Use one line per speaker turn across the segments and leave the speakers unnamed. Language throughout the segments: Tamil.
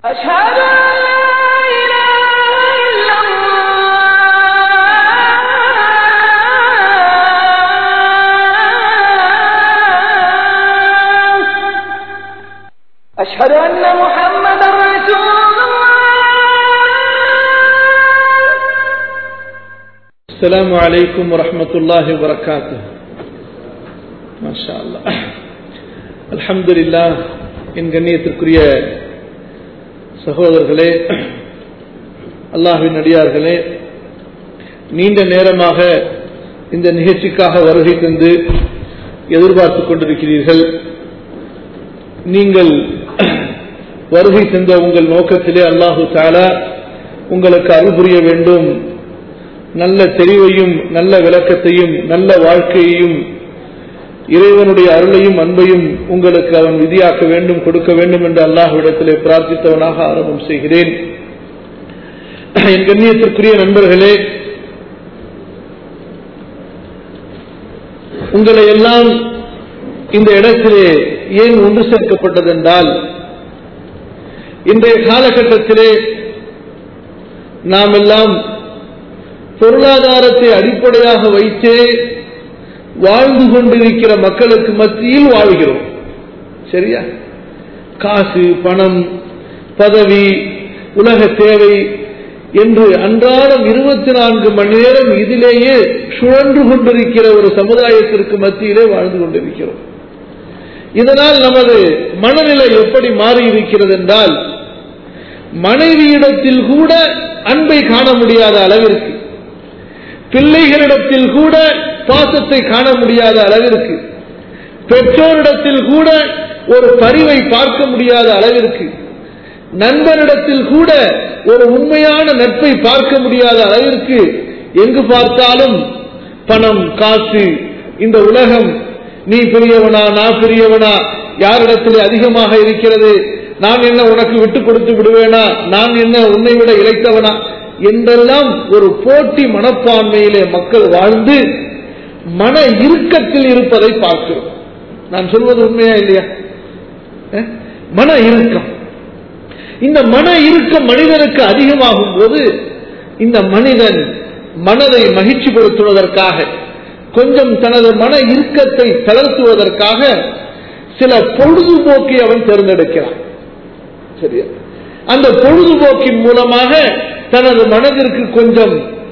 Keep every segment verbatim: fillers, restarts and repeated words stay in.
أشهد أن لا إله إلا الله أشهد أن محمدا رسول الله.
السلام عليكم ورحمة الله وبركاته. ما شاء الله. الحمد لله. إن கண்ணியத்திற்குரிய சகோதரர்களே, அல்லாஹ்வின் அடியார்களே, நீண்ட நேரமாக இந்த நிகழ்ச்சிக்காக வருகை தந்து எதிர்பார்த்துக் கொண்டிருக்கிறீர்கள். நீங்கள் வருகை தந்த உங்கள் நோக்கத்திலே அல்லாஹு தஆலா உங்களுக்கு அருள் புரிய வேண்டும், நல்ல தெளிவையும் நல்ல விளக்கத்தையும் நல்ல வாழ்க்கையையும் இறைவனுடைய அருளையும் அன்பையும் உங்களுக்கு அவன் விதியாக்க வேண்டும், கொடுக்க வேண்டும் என்று அல்லாஹ்விடத்திலே பிரார்த்தித்தவனாக ஆரம்பம் செய்கிறேன். என் கண்ணியத்திற்குரிய நண்பர்களே, உங்களை எல்லாம் இந்த இடத்திலே ஏன் ஒன்று சேர்க்கப்பட்டதென்றால், இன்றைய காலகட்டத்திலே நாம் எல்லாம் பொருளாதாரத்தை அடிப்படையாக வைத்தே வாழ்ந்து கொண்டிருக்கிற மக்களுக்கு மத்தியில் வாழ்கிறோம். சரியா? காசு, பணம், பதவி, உலக தேவை என்று அன்றாடம் இருபத்தி நான்கு மணி நேரம் இதிலேயே சுழன்று கொண்டிருக்கிற ஒரு சமுதாயத்திற்கு மத்தியிலே வாழ்ந்து கொண்டிருக்கிறோம். இதனால் நமது மனநிலை எப்படி மாறி இருக்கிறது என்றால், மனைவியிடத்தில் கூட அன்பை காண முடியாத அளவிற்கு, பிள்ளைகளிடத்தில் கூட பாசத்தை காண முடியாத அளவிற்கு, பெற்றோரிடத்தில் கூட ஒரு பரிவை பார்க்க முடியாத அளவிற்கு, நண்பனிடத்தில் கூட ஒரு உண்மையான நட்பை பார்க்க முடியாத அளவிற்கு, எங்கு பார்த்தாலும் பணம், காசு, இந்த உலகம், நீ பெரியவனா நான் பெரியவனா, யாரிடத்திலே அதிகமாக இருக்கிறது, நான் என்ன உனக்கு விட்டு கொடுத்து விடுவேனா, நான் என்ன உன்னை விட இழைத்தவனா என்றெல்லாம் ஒரு போட்டி மனப்பான்மையிலே மக்கள் வாழ்ந்து மன இறுக்கத்தில் இருப்பதை பார்க்கிறோம். நான் சொல்வது உண்மையா இல்லையா? மன இறுக்கம். இந்த மன இறுக்கம் மனிதனுக்கு அதிகமாகும் போது இந்த மனிதன் மனதை மகிழ்ச்சிப்படுத்துவதற்காக, கொஞ்சம் தனது மன இறுக்கத்தை தளர்த்துவதற்காக சில பொழுதுபோக்கை அவன் தேர்ந்தெடுக்கிறான். சரியா? அந்த பொழுதுபோக்கின் மூலமாக தனது மனதிற்கு கொஞ்சம்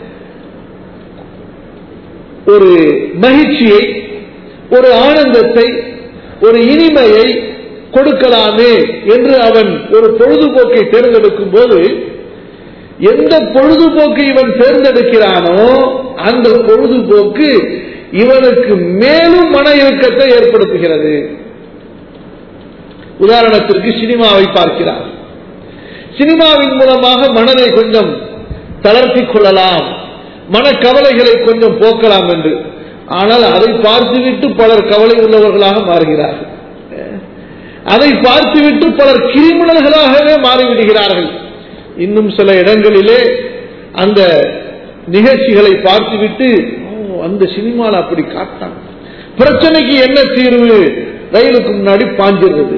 ஒரு மகிழ்ச்சியை, ஒரு ஆனந்தத்தை, ஒரு இனிமையை கொடுக்கலாமே என்று அவன் ஒரு பொழுதுபோக்கை தேர்ந்தெடுக்கும் போது, எந்த பொழுதுபோக்கை இவன் தேர்ந்தெடுக்கிறானோ அந்த பொழுதுபோக்கு இவனுக்கு மேலும் மன இறுக்கத்தை ஏற்படுத்துகிறது. உதாரணத்திற்கு சினிமாவை பார்க்கிறான். சினிமாவின் மூலமாக மனதை கொஞ்சம் தளர்த்திக் கொள்ளலாம், மனக்கவலைகளை கொஞ்சம் போக்கலாம் என்று. ஆனால் அதை பார்த்துவிட்டு பலர் கவலை உள்ளவர்களாக மாறுகிறார்கள். அதை பார்த்துவிட்டு பலர் கிரிமினல்களாகவே மாறிவிடுகிறார்கள். இன்னும் சில இடங்களிலே அந்த நிகழ்ச்சிகளை பார்த்துவிட்டு, அந்த சினிமாவில் அப்படி காட்டாங்க, பிரச்சனைக்கு என்ன தீர்வு, ரயிலுக்கு முன்னாடி பாஞ்சிடுறது,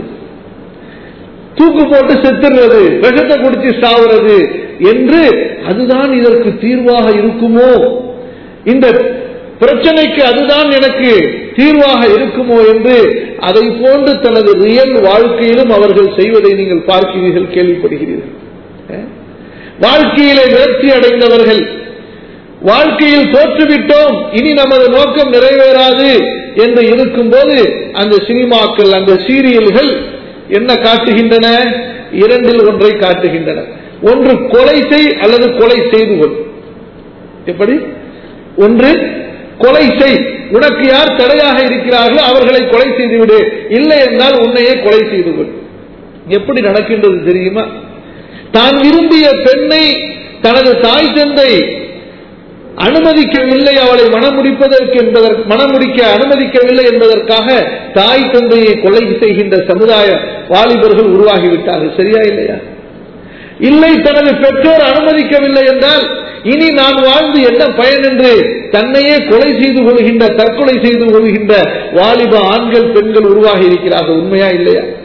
தூக்கு போட்டு செத்துறது, விஷத்தை குடிச்சு சாவுறது என்று, அதுதான் இதற்கு தீர்வாக இருக்குமோ, இந்த பிரச்சனைக்கு அதுதான் எனக்கு தீர்வாக இருக்குமோ என்று அதை போன்று தனது ரியல் வாழ்க்கையிலும் அவர்கள் செய்வதை நீங்கள் பார்க்கிறீர்கள், கேள்விப்படுகிறீர்கள். வாழ்க்கையிலே வெற்றி அடைந்தவர்கள், வாழ்க்கையில் தோற்றுவிட்டோம், இனி நமது நோக்கம் நிறைவேறாது என்று இருக்கும் போது அந்த சினிமாக்கள், அந்த சீரியல்கள் என்ன காட்டுகின்றன? இரண்டில் ஒன்றை காட்டுகின்றன. ஒன்று கொலை செய் அல்லது கொலை செய்து கொள். எப்படி? ஒன்று கொலை செய், உனக்கு யார் தடையாக இருக்கிறார்களோ அவர்களை கொலை செய்து விடு, இல்லை என்றால் உன்னையே கொலை செய்து கொள். எப்படி நடக்கின்றது தெரியுமா? தான் விரும்பிய பெண்ணை தனது தாய் தந்தை அனுமதிக்கவில்லை, அவளை மனமுடிப்பதற்கு என்பதற்கு மனமுடிக்க அனுமதிக்கவில்லை என்பதற்காக தாய் தந்தையை கொலை செய்கின்ற சமுதாய வாலிபர்கள் உருவாகிவிட்டார்கள். சரியா இல்லையா? இல்லை, தனது பெற்றோர் அனுமதிக்கவில்லை என்றால் இனி நான் வாழ்ந்து என்ன பயன் என்று தன்னையே கொலை செய்து கொள்கின்ற, தற்கொலை செய்து கொள்கின்ற வாலிப ஆண்கள் பெண்கள் உருவாகி இருக்கிறார்கள். உண்மையா இல்லையா?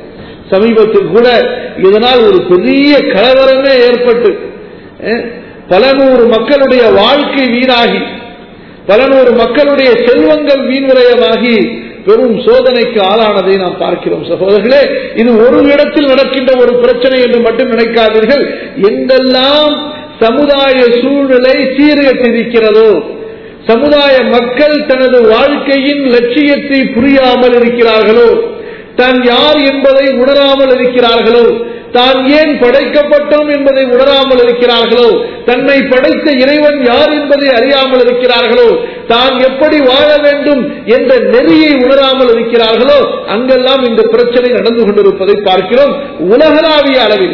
சமீபத்தில் கூட இதனால் ஒரு பெரிய கலவரமே ஏற்பட்டு பல நூறு மக்களுடைய வாழ்க்கை வீணாகி பல நூறு மக்களுடைய செல்வங்கள் வீண்விரயமாகி பெரும் சோதனைக்கு ஆளானதை நாம் பார்க்கிறோம். சகோதரர்களே, இது ஒரு இடத்தில் நடக்கின்ற ஒரு பிரச்சனை என்று மட்டும் நினைக்காதீர்கள். எங்கெல்லாம் சமுதாய சூழ்நிலை சீர்கட்டிருக்கிறதோ, சமுதாய மக்கள் தனது வாழ்க்கையின் லட்சியத்தை புரியாமல் இருக்கிறார்களோ, தான் யார் என்பதை உணராமல் இருக்கிறார்களோ, தான் ஏன் படைக்கப்பட்டோம் என்பதை உணராமல் இருக்கிறார்களோ, தன்னை படைத்த இறைவன் யார் என்பதை அறியாமல் இருக்கிறார்களோ, தான் எப்படி வாழ வேண்டும் என்ற நெறியை உணராமல் இருக்கிறார்களோ, அங்கெல்லாம் இந்த பிரச்சனை நடந்து கொண்டிருப்பதை பார்க்கிறோம். உலகளாவிய அளவில்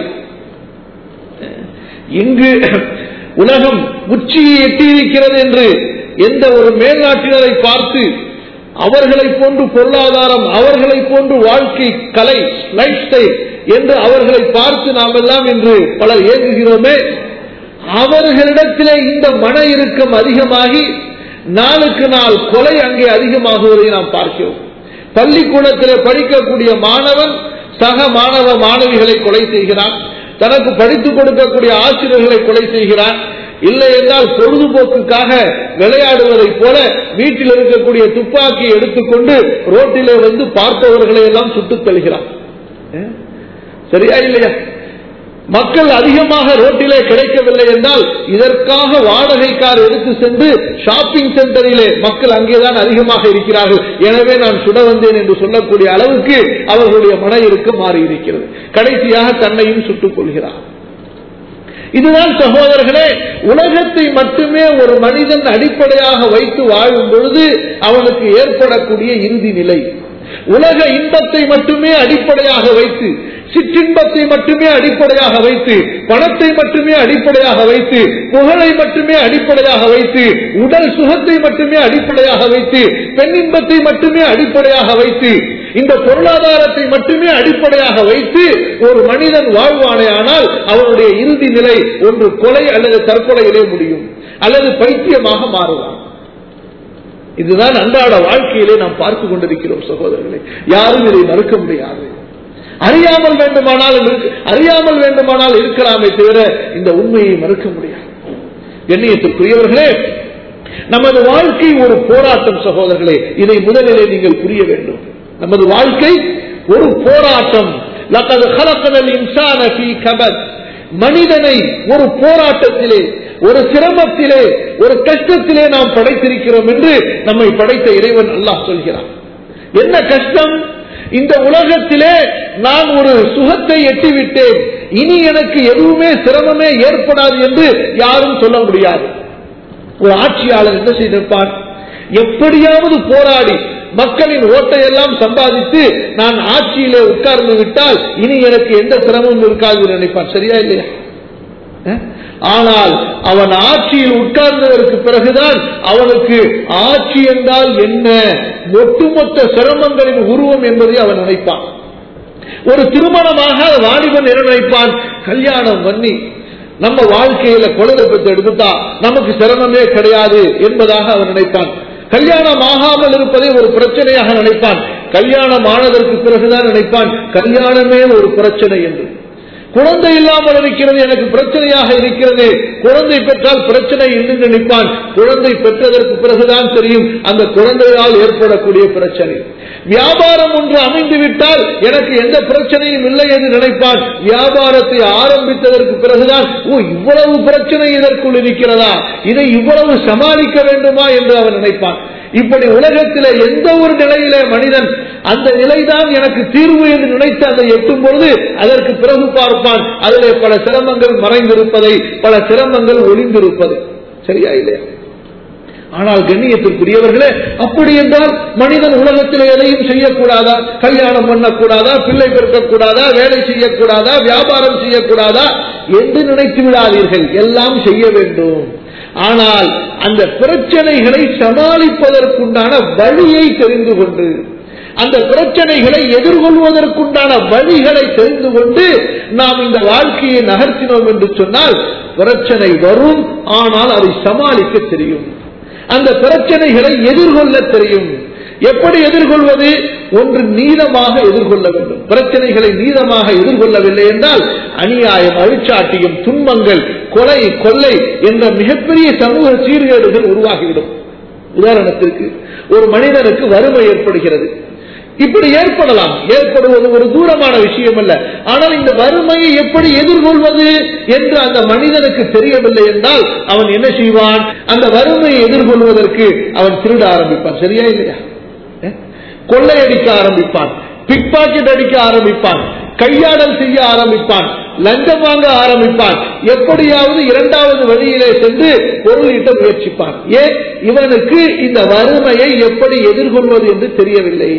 இங்கு உலகம் உச்சியை எட்டியிருக்கிறது என்று எந்த ஒரு மேல்நாட்டினரை பார்த்து அவர்களை போன்று பொருளாதாரம், அவர்களை போன்று வாழ்க்கை கலை, லைஃப் ஸ்டைல் என்று அவர்களை பார்த்து நாம் எல்லாம் இன்று பலர் ஏங்குகிறோமே, அவர்களிடத்திலே இந்த மன இறுக்கம் அதிகமாகி நாளுக்கு நாள் கொலை அங்கே அதிகமாகுவதை நாம் பார்க்கிறோம். பள்ளிக்கூடத்திலே படிக்கக்கூடிய மாணவன் சக மாணவ மாணவிகளை கொலை செய்கிறான், தனக்கு படித்துக் கொடுக்கக்கூடிய ஆசிரியர்களை கொலை செய்கிறான். இல்லை என்றால் பொழுதுபோக்குக்காக விளையாடுவதை போல வீட்டில் இருக்கக்கூடிய துப்பாக்கியை எடுத்துக்கொண்டு ரோட்டிலே வந்து பார்ப்பவர்களை எல்லாம் சுட்டுத் தள்ளுகிறான். சரியா இல்லையா? மக்கள் அதிகமாக ரோட்டிலே கிடைக்கவில்லை என்றால் இதற்காக வாடகை கார் எடுத்து சென்று ஷாப்பிங் சென்டரிலே மக்கள் அங்கேதான் அதிகமாக இருக்கிறார்கள், எனவே நான் சுட வந்தேன் என்று சொல்லக்கூடிய அளவுக்கு அவர்களுடைய மன இறுக்கம் மாறி இருக்கிறது. கடைசியாக தன்னையும் சுட்டுக் கொள்கிறார். இதுதான் சகோதரர்களே, உலகத்தை மட்டுமே ஒரு மனிதன் அடிப்படையாக வைத்து வாழும் பொழுது அவனுக்கு ஏற்படக்கூடிய இறுதி நிலை. உலக இன்பத்தை மட்டுமே அடிப்படையாக வைத்து, சிற்றின்பத்தை மட்டுமே அடிப்படையாக வைத்து, பணத்தை மட்டுமே அடிப்படையாக வைத்து, புகழை மட்டுமே அடிப்படையாக வைத்து, உடல் சுகத்தை மட்டுமே அடிப்படையாக வைத்து, பெண்ணின்பத்தை மட்டுமே அடிப்படையாக வைத்து, இந்த பொருளாதாரத்தை மட்டுமே அடிப்படையாக வைத்து ஒரு மனிதன் வாழ்வானே ஆனால் அவனுடைய இறுதி நிலை ஒன்று கொலை அல்லது தற்கொலையிலே முடியும், அல்லது பைத்தியமாக மாறுவான். இதுதான் அன்றாட வாழ்க்கையிலே நாம் பார்த்து கொண்டிருக்கிறோம் சகோதரர்களே. யாரும் இதை மறுக்க முடியாது. அறியாமல் வேண்டுமானால் அறியாமல் வேண்டுமானால் இருக்கலாமே தவிர இந்த உண்மையை மறுக்க முடியாது. கண்ணியத்திற்குரியவர்களே, நமது வாழ்க்கை ஒரு போராட்டம் சகோதரர்களே, இதை முதலிலே நீங்கள் புரிய வேண்டும். நமது வாழ்க்கை ஒரு போராட்டம். லகத் خلقنا الانسان في كبد. மனிதனை ஒரு போராட்டத்திலே, ஒரு சிரமத்திலே, ஒரு கஷ்டத்திலே நாம் படைத்திருக்கிறோம் என்று நம்மை படைத்த இறைவன் அல்லாஹ் சொல்கிறான். என்ன கஷ்டம்? இந்த உலகத்திலே நான் ஒரு சுகத்தை எட்டிவிட்டேன், இனி எனக்கு எதுவுமே சிரமமே ஏற்படாது என்று யாரும் சொல்ல முடியாது. ஒரு ஆட்சியாளர் என்ன செய்திருப்பான்? எப்படியாவது போராடி மக்களின் ஓட்டையெல்லாம் சம்பாதித்து நான் ஆட்சியிலே உட்கார்ந்து விட்டால் இனி எனக்கு எந்த சிரமமும் இருக்காது நினைப்பான். சரியா இல்லையா? ஆனால் அவன் ஆட்சியில் உட்கார்ந்ததற்கு பிறகுதான் அவனுக்கு ஆட்சி என்றால் என்ன, ஒட்டுமொத்த சிரமங்களின் உருவம் என்பதை அவன் நினைப்பான். ஒரு திருமணமாக வாலிபன் என்ன நினைப்பான்? கல்யாணம் பண்ணி நம்ம வாழ்க்கையில குழந்தை பெற்று எடுத்துட்டா நமக்கு சிரமமே கிடையாது என்பதாக அவன் நினைப்பான். கல்யாணம் ஆகாமல் இருப்பதை ஒரு பிரச்சனையாக நினைப்பான். கல்யாணம் ஆனதற்கு பிறகுதான் நினைப்பான் கல்யாணமே ஒரு பிரச்சனை என்று. குழந்தை இல்லாமல் இருக்கிறது எனக்கு பிரச்சனையாக இருக்கிறது, குழந்தை பெற்றால் பிரச்சனை என்று நினைப்பான். குழந்தை பெற்றதற்கு பிறகுதான் தெரியும் அந்த குழந்தையால் ஏற்படக்கூடிய பிரச்சனை. வியாபாரம் ஒன்று அமைந்து விட்டால் எனக்கு எந்த பிரச்சனையும் இல்லை என்று நினைப்பான். வியாபாரத்தை ஆரம்பித்ததற்கு பிறகுதான் ஓ இவ்வளவு பிரச்சனை இதற்குள் இருக்கிறதா, இதை இவ்வளவு சமாளிக்க வேண்டுமா என்று அவன் நினைப்பான். இப்படி உலகத்திலே எந்த ஒரு நிலையிலே மனிதன் அந்த நிலைதான் எனக்கு தீர்வு என்று நினைத்து அதை எட்டும் பொழுது அதற்கு பிறகு பார்ப்பான் அதிலே பல சிரமங்கள் மறைந்திருப்பதை, பல சிரமங்கள் ஒளிந்திருப்பது. சரியா இல்லையா? ஆனால் கண்ணியத்திற்குரியவர்களே, அப்படி என்றால் மனிதன் உலகத்தில் எதையும் செய்யக்கூடாதா? கல்யாணம் பண்ணக்கூடாதா? பிள்ளை பெருக்கக்கூடாதா? வேலை செய்யக்கூடாதா? வியாபாரம் செய்யக்கூடாதா என்று நினைத்து விடாதீர்கள். எல்லாம் செய்ய வேண்டும். ஆனால் அந்த பிரச்சனைகளை சமாளிப்பதற்குண்டான வழியை தெரிந்து கொண்டு, அந்த பிரச்சனைகளை எதிர்கொள்வதற்குண்டான வழிகளை தெரிந்து கொண்டு நாம் இந்த வாழ்க்கையை நகர்த்தினோம் என்று சொன்னால் பிரச்சனை வரும், ஆனால் அதை சமாளிக்க தெரியும், அந்த பிரச்சனைகளை எதிர்கொள்ள தெரியும். எப்படி எதிர்கொள்வது? ஒன்று, நீதமாக எதிர்கொள்ள வேண்டும். பிரச்சனைகளை நீதமாக எதிர்கொள்ளவில்லை என்றால் அநியாயம், அழிச்சாட்டியம், துன்பங்கள், கொலை, கொள்ளை என்ற மிகப்பெரிய சமூக சீர்கேடுகள் உருவாகிவிடும். உதாரணத்திற்கு, ஒரு மனிதனுக்கு வறுமை ஏற்படுகிறது. இப்படி ஏற்படலாம், ஏற்படுவது ஒரு தூரமான விஷயம் அல்ல. ஆனால் இந்த வறுமையை எப்படி எதிர்கொள்வது என்று அந்த மனிதனுக்கு தெரியவில்லை என்றால் அவன் என்ன செய்வான்? அந்த வறுமையை எதிர்கொள்வதற்கு அவன் திருட ஆரம்பிப்பான். சரியா இல்லையா? கொள்ளையடிக்க ஆரம்பிப்பான், பிக் பாக்கெட் அடிக்க ஆரம்பிப்பான், கையாடல் செய்ய ஆரம்பிப்பான், லஞ்சம் வாங்க ஆரம்பிப்பான், எப்படியாவது இரண்டாவது வழியிலே சென்று பொருள் ஈட்ட முயற்சிப்பான். ஏன்? இவனுக்கு இந்த வறுமையை எப்படி எதிர்கொள்வது என்று தெரியவில்லை.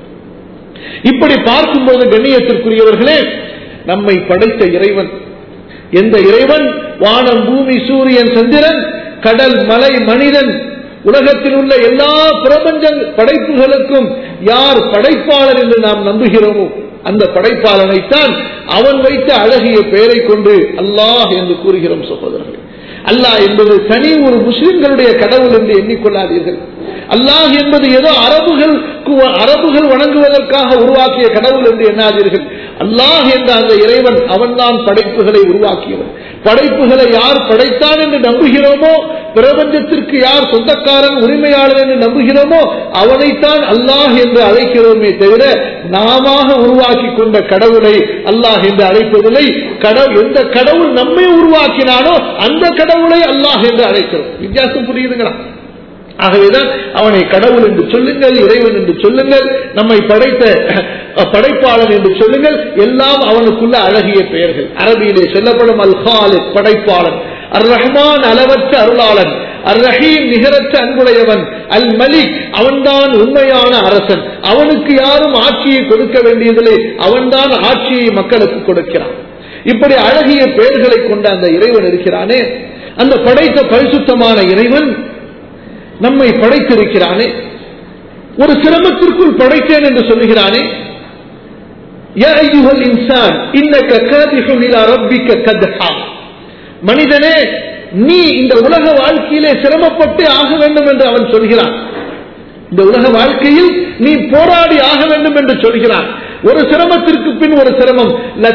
இப்படி பார்க்கும்போது கண்ணியத்திற்குரியவர்களே, நம்மை படைத்த இறைவன், எந்த இறைவன் வானம், பூமி, சூரியன், சந்திரன், கடல், மலை, மனிதன், உலகத்தில் உள்ள எல்லா பிரபஞ்ச படைப்புகளுக்கும் யார் படைப்பாளர் என்று நாம் நம்புகிறோமோ அந்த படைப்பாளனைத்தான் அவன் வைத்த அழகிய பெயரை கொண்டு அல்லாஹ் என்று கூறுகிறோம். சகோதரர்கள், அல்லாஹ் என்பது தனி ஒரு முஸ்லிம்களுடைய கடவுள் என்று எண்ணிக்கொள்ளாதீர்கள். அல்லாஹ் என்பது ஏதோ அரபுகள் அரபுகள் வணங்குவதற்காக உருவாக்கிய கடவுள் என்று எண்ணாதீர்கள். அல்லாஹ் என்ற அந்த இறைவன் அவன்தான் படைப்புகளை உருவாக்கியவன். படைப்புகளை யார் படைத்தான் என்று நம்புகிறோமோ, பிரபஞ்சத்திற்கு யார் சொந்தக்காரன், உரிமையாளர் என்று நம்புகிறோமோ அவனைத்தான் அல்லாஹ் என்று அழைக்கிறோமே தவிர நாம உருவாக்கி கொண்ட கடவுளை அல்லாஹ் என்று அழைப்பதில்லை. எந்த கடவுள் நம்மை உருவாக்கினானோ அந்த கடவுளை அல்லாஹ் என்று அழைக்கிறோம். வித்தியாசம் புரியுதுங்களா? ஆகவேதான் அவனை கடவுள் என்று சொல்லுங்கள், இறைவன் என்று சொல்லுங்கள், நம்மை படைத்த படைப்பாளன் என்று சொல்லுங்கள், எல்லாம் அவனுக்குள்ள அழகிய பெயர்கள். அரபியிலே சொல்லப்படும் அல் காலிக் படைப்பாளன், அர் ரஹ்மான் அளவற்ற அருளாளன், அர் ரஹீம் நிகரற்ற அன்புடையவன், அல் மலிக் அவன்தான் உண்மையான அரசன், அவனுக்கு யாரும் ஆட்சியை கொடுக்க வேண்டியதில்லை, அவன்தான் ஆட்சியை மக்களுக்கு கொடுக்கிறான். இப்படி அழகிய பெயர்களை கொண்ட அந்த இறைவன் இருக்கிறானே, அந்த படைத்த பரிசுத்தமான இறைவன் நம்மை படைத்திருக்கிறானே, ஒரு சிரமத்திற்குள் படைத்தேன் என்று சொல்லுகிறானே. மனிதனே, நீ இந்த உலக வாழ்க்கையிலே சிரமப்பட்டு ஆக வேண்டும் என்று அவன் சொல்கிறான். இந்த உலக வாழ்க்கையில் நீ போராடி ஆக வேண்டும் என்று சொல்கிறான். ஒரு சிரமத்திற்கு பின் ஒரு சிரமம்,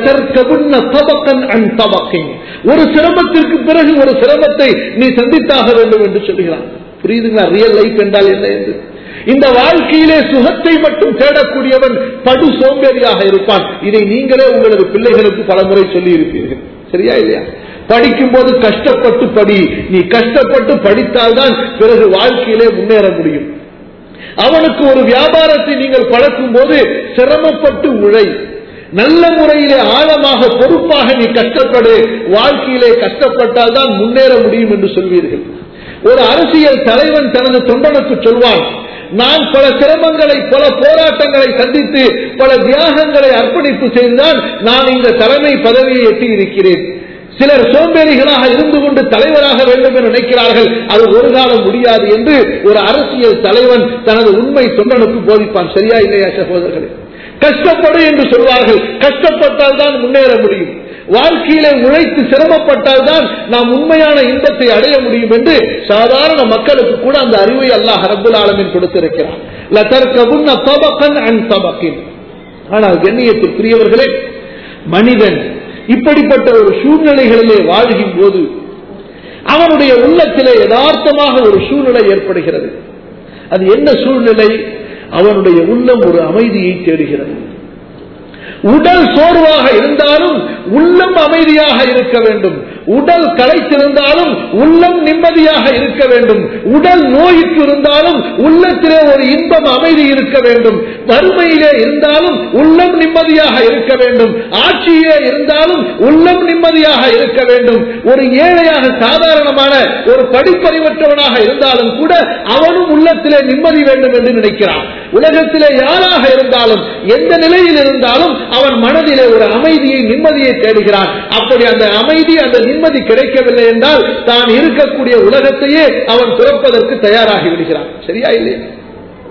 ஒரு சிரமத்திற்கு பிறகு ஒரு சிரமத்தை நீ சந்தித்தாக வேண்டும் என்று சொல்கிறான். புரியுதுங்களா? ரியல் லைஃப் என்றால் என்ன என்று. இந்த வாழ்க்கையிலே சுகத்தை மட்டும் தேடக்கூடியவன் படு சோம்பேறியாக இருப்பான். இதை நீங்களே உங்களது பிள்ளைகளுக்கு பலமுறை சொல்லி இருப்பீர்கள். சரியா இல்லையா? படிக்கும் போது கஷ்டப்பட்டு படி, நீ கஷ்டப்பட்டு படித்தால்தான் பிறகு வாழ்க்கையிலே முன்னேற முடியும். அவனுக்கு ஒரு வியாபாரத்தை நீங்கள் பழக்கும் போது சிரமப்பட்டு உழை, நல்ல முறையிலே ஆழமாக பொறுப்பாக நீ கஷ்டப்படு, வாழ்க்கையிலே கஷ்டப்பட்டால் தான் முன்னேற முடியும் என்று சொல்வீர்கள். ஒரு அரசியல் தலைவன் தனது தொண்டனுக்கு சொல்வான், நான் பல சிரமங்களை, பல போராட்டங்களை சந்தித்து பல தியாகங்களை அர்ப்பணிப்பு செய்துதான் நான் இந்த தலைமை பதவியை எட்டி இருக்கிறேன். சிலர் சோம்பேறிகளாக இருந்து கொண்டு தலைவராக வேண்டும் என்று நினைக்கிறார்கள், அது ஒரு காலம் முடியாது என்று ஒரு அரசியல் தலைவன் தனது உண்மை தொண்டனுக்கு போதிப்பான். சரியா இல்லையா சகோதரர்களே? கஷ்டப்படு என்று சொல்வார்கள், கஷ்டப்பட்டால் தான் முன்னேற முடியும். வாழ்க்கையிலே உழைத்து சிரமப்பட்டால் தான் நாம் உண்மையான இன்பத்தை அடைய முடியும் என்று சாதாரண மக்களுக்கு கூட அந்த அறிவை அல்லாஹ் ரப்பல் ஆலமீன் கொடுத்திருக்கிறார். லதர்கபுன்ன தபகன் அன் தபகின். ஆனால் கண்ணியத்திற்குரியவர்களே, மனிதன் இப்படிப்பட்ட ஒரு சூழ்நிலைகளிலே வாழ்கின்ற போது அவனுடைய உள்ளத்திலே யதார்த்தமாக ஒரு சூழ்நிலை ஏற்படுகிறது. அது என்ன சூழ்நிலை? அவனுடைய உள்ளம் ஒரு அமைதியை தேடுகிறது. உடல் சோர்வாக இருந்தாலும் உள்ளம் அமைதியாக இருக்க வேண்டும். உடல் களைத்திருந்தாலும் உள்ளம் நிம்மதியாக இருக்க வேண்டும். உடல் நோய்க்கு இருந்தாலும் உள்ளத்திலே ஒரு இன்பம், அமைதி இருக்க வேண்டும். வறுமையிலே இருந்தாலும் உள்ளம் நிம்மதியாக இருக்க வேண்டும். ஆட்சியிலே இருந்தாலும் உள்ளம் நிம்மதியாக இருக்க வேண்டும். ஒரு ஏழையாக, சாதாரணமான ஒரு படிப்பறிவற்றவனாக இருந்தாலும் கூட அவனும் உள்ளத்திலே நிம்மதி வேண்டும் என்று நினைக்கிறான். உலகத்திலே யாராக இருந்தாலும், எந்த நிலையில் இருந்தாலும் அவன் மனதிலே ஒரு அமைதியை, நிம்மதியை தேடுகிறான். அப்படி அந்த அமைதி, அந்த நிம்மதி கிடைக்கவில்லை என்றால் தான் இருக்கக்கூடிய உலகத்தையே அவன் துறப்பதற்கு தயாராகி விடுகிறான். சரியா இல்லையா?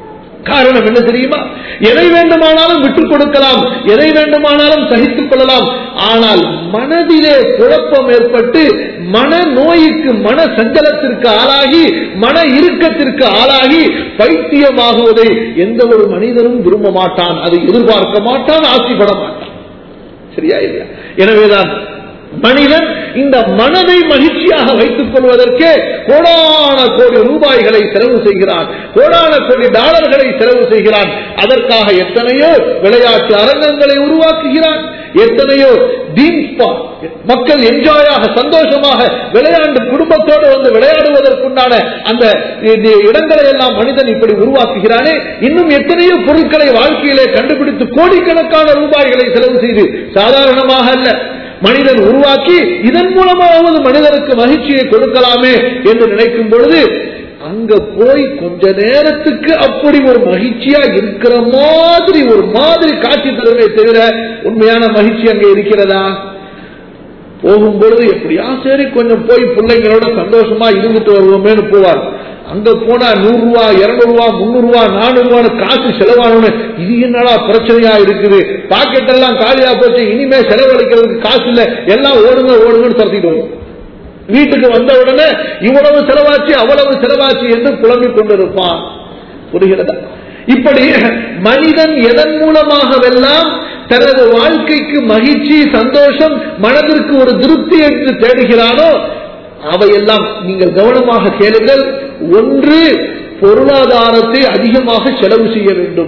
காரணம் என்ன தெரியுமா? எதை வேண்டுமானாலும் விட்டுக் கொடுக்கலாம், எதை வேண்டுமானாலும் சகித்துக் கொள்ளலாம். ஆனால் மனதிலே குழப்பம் ஏற்பட்டு மன நோய்க்கு, மன சஞ்சலத்திற்கு ஆளாகி, மன இறுக்கத்திற்கு ஆளாகி பைத்தியமாகுவதை எந்த ஒரு மனிதனும் விரும்ப மாட்டான், அதை எதிர்பார்க்க மாட்டான், ஆசைப்பட மாட்டான். சரியா இல்லையா? எனவேதான் மனிதன் இந்த மனதை மகிழ்ச்சியாக வைத்துக் கொள்வதற்கே கோடான கோடி ரூபாய்களை செலவு செய்கிறான், கோடான கோடி டாலர்களை செலவு செய்கிறான். அதற்காக எத்தனையோ விளையாட்டு அரங்கங்களை உருவாக்குகிறான், எத்தனையோ தீம்ஸ்பா, மக்கள் என்ஜாயாக சந்தோஷமாக விளையாண்டு குடும்பத்தோடு வந்து விளையாடுவதற்குண்டான அந்த இடங்களை எல்லாம் மனிதன் இப்படி உருவாக்குகிறானே. இன்னும் எத்தனையோ பொருட்களை வாழ்க்கையிலே கண்டுபிடித்து கோடிக்கணக்கான ரூபாய்களை செலவு செய்து, சாதாரணமாக அல்ல, மனிதன் உருவாக்கி இதன் மூலமாவது மனிதனுக்கு மகிழ்ச்சியை கொடுக்கலாமே என்று நினைக்கும் பொழுது அங்க போய் கொஞ்ச நேரத்துக்கு அப்படி ஒரு மகிழ்ச்சியா இருக்கிற மாதிரி ஒரு மாதிரி காட்சி தருவே தவிர உண்மையான மகிழ்ச்சி அங்க இருக்கிறதா? போகும்பொழுது எப்படியா சரி கொஞ்சம் போய் பிள்ளைங்களோட சந்தோஷமா இருந்துட்டு வருவோமேனு போவார். அங்க போனா நூறு ரூபா, இருநூறு ரூபா, முன்னூறு ரூபா, நானூறு ரூபான்னு காசு செலவானு இது என்னடா பிரச்சனையா இருக்குது, பாக்கெட் எல்லாம் காலியா போச்சு, இனிமே செலவழிக்கிறதுக்கு காசு இல்ல, எல்லாம் ஓடுங்க ஓடுங்கன்னு துரத்திடுவோம். வீட்டுக்கு வந்த உடனே இவ்வளவு செலவாச்சு அவ்வளவு செலவாச்சு என்று புலம்பிக் கொண்டிருப்பான். புரிகிறதா? இப்படி மனிதன் எதன் மூலமாகவெல்லாம் தனது வாழ்க்கைக்கு மகிழ்ச்சி, சந்தோஷம், மனதிற்கு ஒரு திருப்தி என்று தேடுகிறானோ அவையெல்லாம் நீங்கள் கவனமாக கேளுங்கள். ஒன்று, பொருளாதாரத்தை அதிகமாக செலவு செய்ய வேண்டும்.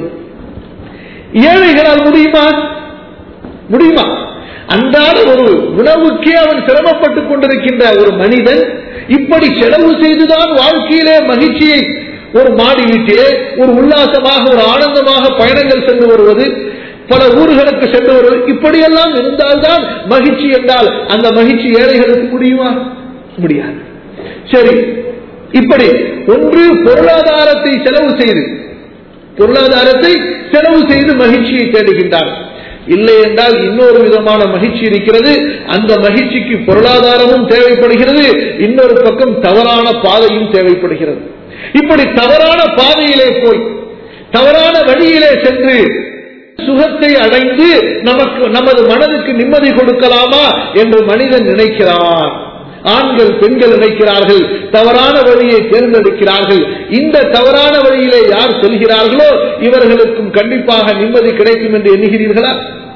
ஏழைகளால் முடியுமா? முடியுமா? அன்றாட ஒரு உணவுக்கே அவன் சிரமப்பட்டுக் கொண்டிருக்கின்ற ஒரு மனிதன் இப்படி செலவு செய்துதான் வாழ்க்கையிலே மகிழ்ச்சியை, ஒரு மாடி வீட்டிலே ஒரு உல்லாசமாக, ஒரு ஆனந்தமாக பயணங்கள் சென்று வருவது, பல ஊர்களுக்கு சென்று வருவது, இப்படியெல்லாம் இருந்தால்தான் மகிழ்ச்சி என்றால் அந்த மகிழ்ச்சி ஏழைகளுக்கு முடியுமா? முடியாது. சரி, இப்படி ஒன்று பொருளாதாரத்தை செலவு செய்து பொருளாதாரத்தை செலவு செய்து மகிழ்ச்சியை தேடுகின்றார். இல்லை என்றால் இன்னொரு விதமான மகிழ்ச்சி இருக்கிறது. அந்த மகிழ்ச்சிக்கு பொருளாதாரமும் தேவைப்படுகிறது, இன்னொரு பக்கம் தவறான பாதையும் தேவைப்படுகிறது. இப்படி தவறான பாதையிலே போய் தவறான வழியிலே சென்று சுகத்தை அடைந்து நமக்கு நமது மனதுக்கு நிம்மதி கொடுக்கலாமா என்று மனிதன் நினைக்கிறான். ஆண்கள் பெண்கள் நினைக்கிறார்கள், தவறான வழியை தேர்ந்தெடுக்கிறார்கள். இந்த தவறான வழியிலே யார் செல்கிறார்களோ இவர்களுக்கும் கண்டிப்பாக நிம்மதி கிடைக்கும் என்று எண்ணுகிறீர்களா?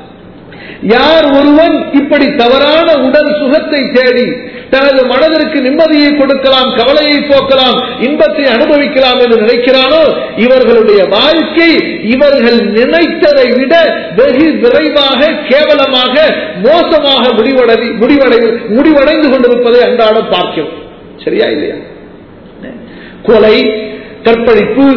யார் ஒருவன் இப்படி தவறான உடல் சுகத்தை தேடி தனது மனதிற்கு நிம்மதியை கொடுக்கலாம், கவலையை போக்கலாம், இன்பத்தை அனுபவிக்கலாம் என்று நினைக்கிறானோ இவர்களுடைய வாழ்க்கை இவர்கள் நினைத்ததை விட வெகு விரைவாக, கேவலமாக, மோசமாக முடிவடை முடிவடை முடிவடைந்து கொண்டிருப்பதை அன்றாடம் பார்க்கிறோம். சரியா இல்லையா? கொலை, கற்பழிப்பு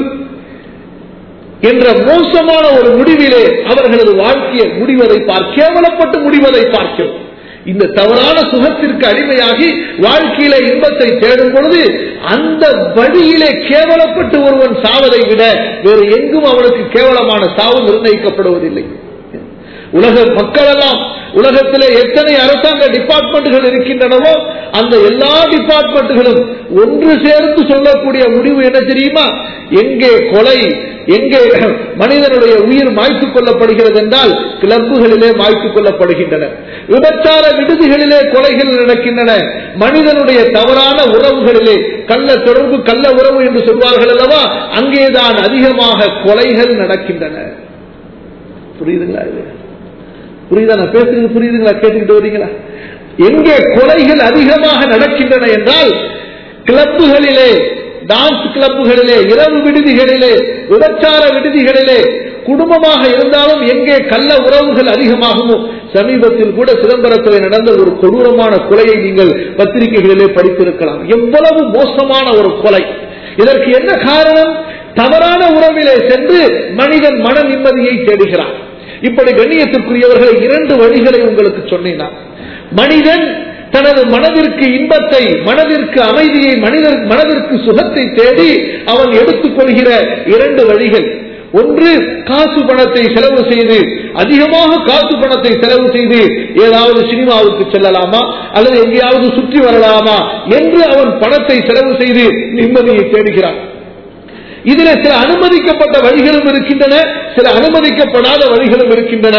என்ற மோசமான ஒரு முடிவிலே அவர்களது வாழ்க்கையை முடிவதை பார்க்க, கேவலப்பட்டு முடிவதை பார்க்கிறோம். இந்த தவறான சுகத்திற்கு அடிமையாகி வாழ்க்கையில இன்பத்தை தேடும் பொழுது அந்த வழியிலே கேவலப்பட்டு ஒருவன் சாவதை விட வேறு எங்கும் அவனுக்கு கேவலமான சாவு நிர்ணயிக்கப்படுவதில்லை. உலக மக்கள் எல்லாம், உலகத்திலே எத்தனை அரசாங்க டிபார்ட்மெண்ட்டுகள் இருக்கின்றனவோ அந்த எல்லா டிபார்ட்மெண்ட்டுகளும் ஒன்று சேர்ந்து சொல்லக்கூடிய முடிவு என்ன தெரியுமா? எங்கே கொலை, எங்கே மனிதனுடைய உயிர் மாய்த்துக் கொள்ளப்படுகிறது என்றால் கிளப்புகளிலே மாய்த்துக் கொள்ளப்படுகின்றன, விபச்சார விடுதிகளிலே கொலைகள் நடக்கின்றன, மனிதனுடைய தவறான உறவுகளிலே, கள்ள தொடர்பு, கள்ள உறவு என்று சொல்வார்கள் அல்லவா, அங்கேதான் அதிகமாக கொலைகள் நடக்கின்றன. புரியுதுங்களா? புரியுதா? நான் பேசுறது புரியுதுங்களா? கேட்டுக்கிட்டு வரீங்களா? எங்கே கொலைகள் அதிகமாக நடக்கின்றன என்றால் கிளப்புகளிலே, டான்ஸ் கிளப்புகளிலே, இரவு விடுதிகளிலே, விபச்சார விடுதிகளிலே, குடும்பமாக இருந்தாலும் எங்கே கள்ள உறவுகள் அதிகமாகவும். சமீபத்தில் கூட சிதம்பரத்தில் நடந்த ஒரு கொடூரமான கொலையை நீங்கள் பத்திரிகைகளிலே படித்திருக்கலாம். எவ்வளவு மோசமான ஒரு கொலை! இதற்கு என்ன காரணம்? தவறான உறவிலே சென்று மனிதன் மன நிம்மதியை தேடுகிறான். இப்படி கண்ணியத்திற்குரியவர்களை இரண்டு வழிகளை உங்களுக்கு சொன்னேன். மனிதன் தனது மனதிற்கு இன்பத்தை, மனதிற்கு அமைதியை, மனிதர் மனதிற்கு சுகத்தை தேடி அவன் எடுத்துக் கொள்கிற இரண்டு வழிகள். ஒன்று, காசு பணத்தை செலவு செய்து, அதிகமாக காசு பணத்தை செலவு செய்து ஏதாவது சினிமாவுக்கு செல்லலாமா அல்லது எங்கேயாவது சுற்றி வரலாமா என்று அவன் பணத்தை செலவு செய்து நிம்மதியை தேடுகிறான். இதில் சில அனுமதிக்கப்பட்ட வழிகளும் இருக்கின்றன, சில அனுமதிக்கப்படாத வழிகளும் இருக்கின்றன.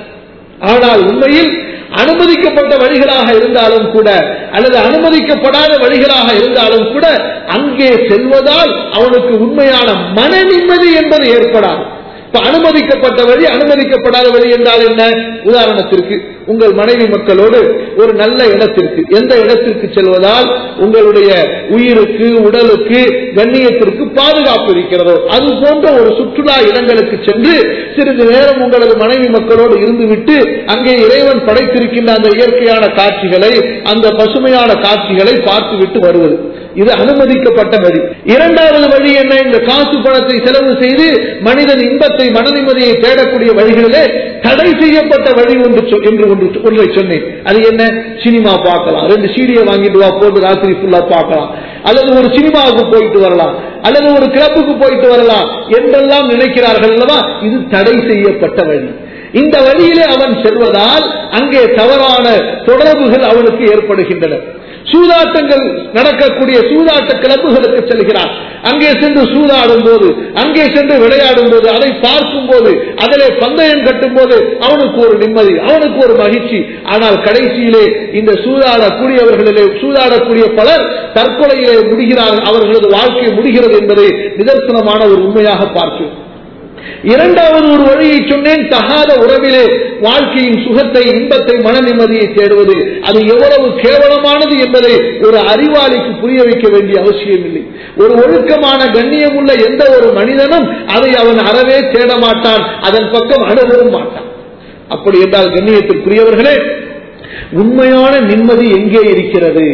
ஆனால் உண்மையில் அனுமதிக்கப்பட்ட வழிகளாக இருந்தாலும் கூட அல்லது அனுமதிக்கப்படாத வழிகளாக இருந்தாலும் கூட அங்கே செல்வதால் அவனுக்கு உண்மையான மன நிம்மதி என்பது ஏற்படாது. அனுமதிக்கப்பட்ட வழி அனுமதிக்கப்படாத வழி என்றால் என்ன? உதாரணத்திற்கு உங்கள் மனைவி மக்களோடு ஒரு நல்ல இடத்திற்கு, எந்த இடத்திற்கு செல்வதால் உங்களுடைய உயிருக்கு உடலுக்கு கண்ணியத்திற்கு பாதுகாப்பு இருக்கிறதோ அது போன்ற ஒரு சுற்றுலா இடங்களுக்கு சென்று சிறிது நேரம் உங்களது மனைவி மக்களோடு இருந்துவிட்டு அங்கே இறைவன் படைத்திருக்கின்ற அந்த இயற்கையான காட்சிகளை, அந்த பசுமையான காட்சிகளை பார்த்துவிட்டு வருவது, இது அனுமதிக்கப்பட்ட வழி. இரண்டாவது வழி என்ன? இந்த காசு பணத்தை செலவு செய்து மனிதன் இன்பத்தை மன நிம்மதியை தேடக்கூடிய வழிகளிலே தடை செய்யப்பட்ட வழி ஒன்று என்று ஒன்றை சொன்னேன். அது என்ன? சினிமா பார்க்கலாம், ரெண்டு சீடியை வாங்கிட்டு வா போட்டு ராத்திரி ஃபுல்லா பார்க்கலாம், அல்லது ஒரு சினிமாவுக்கு போயிட்டு வரலாம், அல்லது ஒரு கிளப்புக்கு போயிட்டு வரலாம் என்றெல்லாம் நினைக்கிறார்கள் அல்லவா? இது தடை செய்யப்பட்ட வழி. இந்த வழியிலே அவன் செல்வதால் அங்கே தவறான தொடர்புகள் அவனுக்கு ஏற்படுகின்றன. சூதாட்டங்கள் நடக்கக்கூடிய சூதாட்ட கிளப்புகளுக்கு செல்கிறான். அங்கே சென்று சூதாடும் போது, அங்கே சென்று விளையாடும் போது, அதை பார்க்கும் போது, அதிலே பந்தயம் கட்டும் போது அவனுக்கு ஒரு நிம்மதி, அவனுக்கு ஒரு மகிழ்ச்சி. ஆனால் கடைசியிலே இந்த சூதாடக்கூடியவர்களிலே சூதாடக்கூடிய பலர் தற்கொலையிலே முடிகிறார்கள், அவர்களது வாழ்க்கை முடிகிறது என்பதை நிதர்சனமான ஒரு உண்மையாக பார்க்கிறோம். இரண்டாவது ஒரு வழியை சொன்னேன், தகாத உறவிலே வாழ்க்கையின் சுகத்தை, இன்பத்தை, மன நிம்மதியை தேடுவது. அது எவ்வளவு கேவலமானது என்பதை ஒரு அறிவாளிக்கு புரிய வைக்க வேண்டிய அவசியம் இல்லை. ஒரு ஒழுக்கமான கண்ணியம் உள்ள எந்த ஒரு மனிதனும் அதை அவன் அறவே தேட மாட்டான், அதன் பக்கம் அணுகவும் மாட்டான். அப்படி என்றால் கண்ணியத்திற்குரியவர்களே, உண்மையான நிம்மதி எங்கே இருக்கிறது?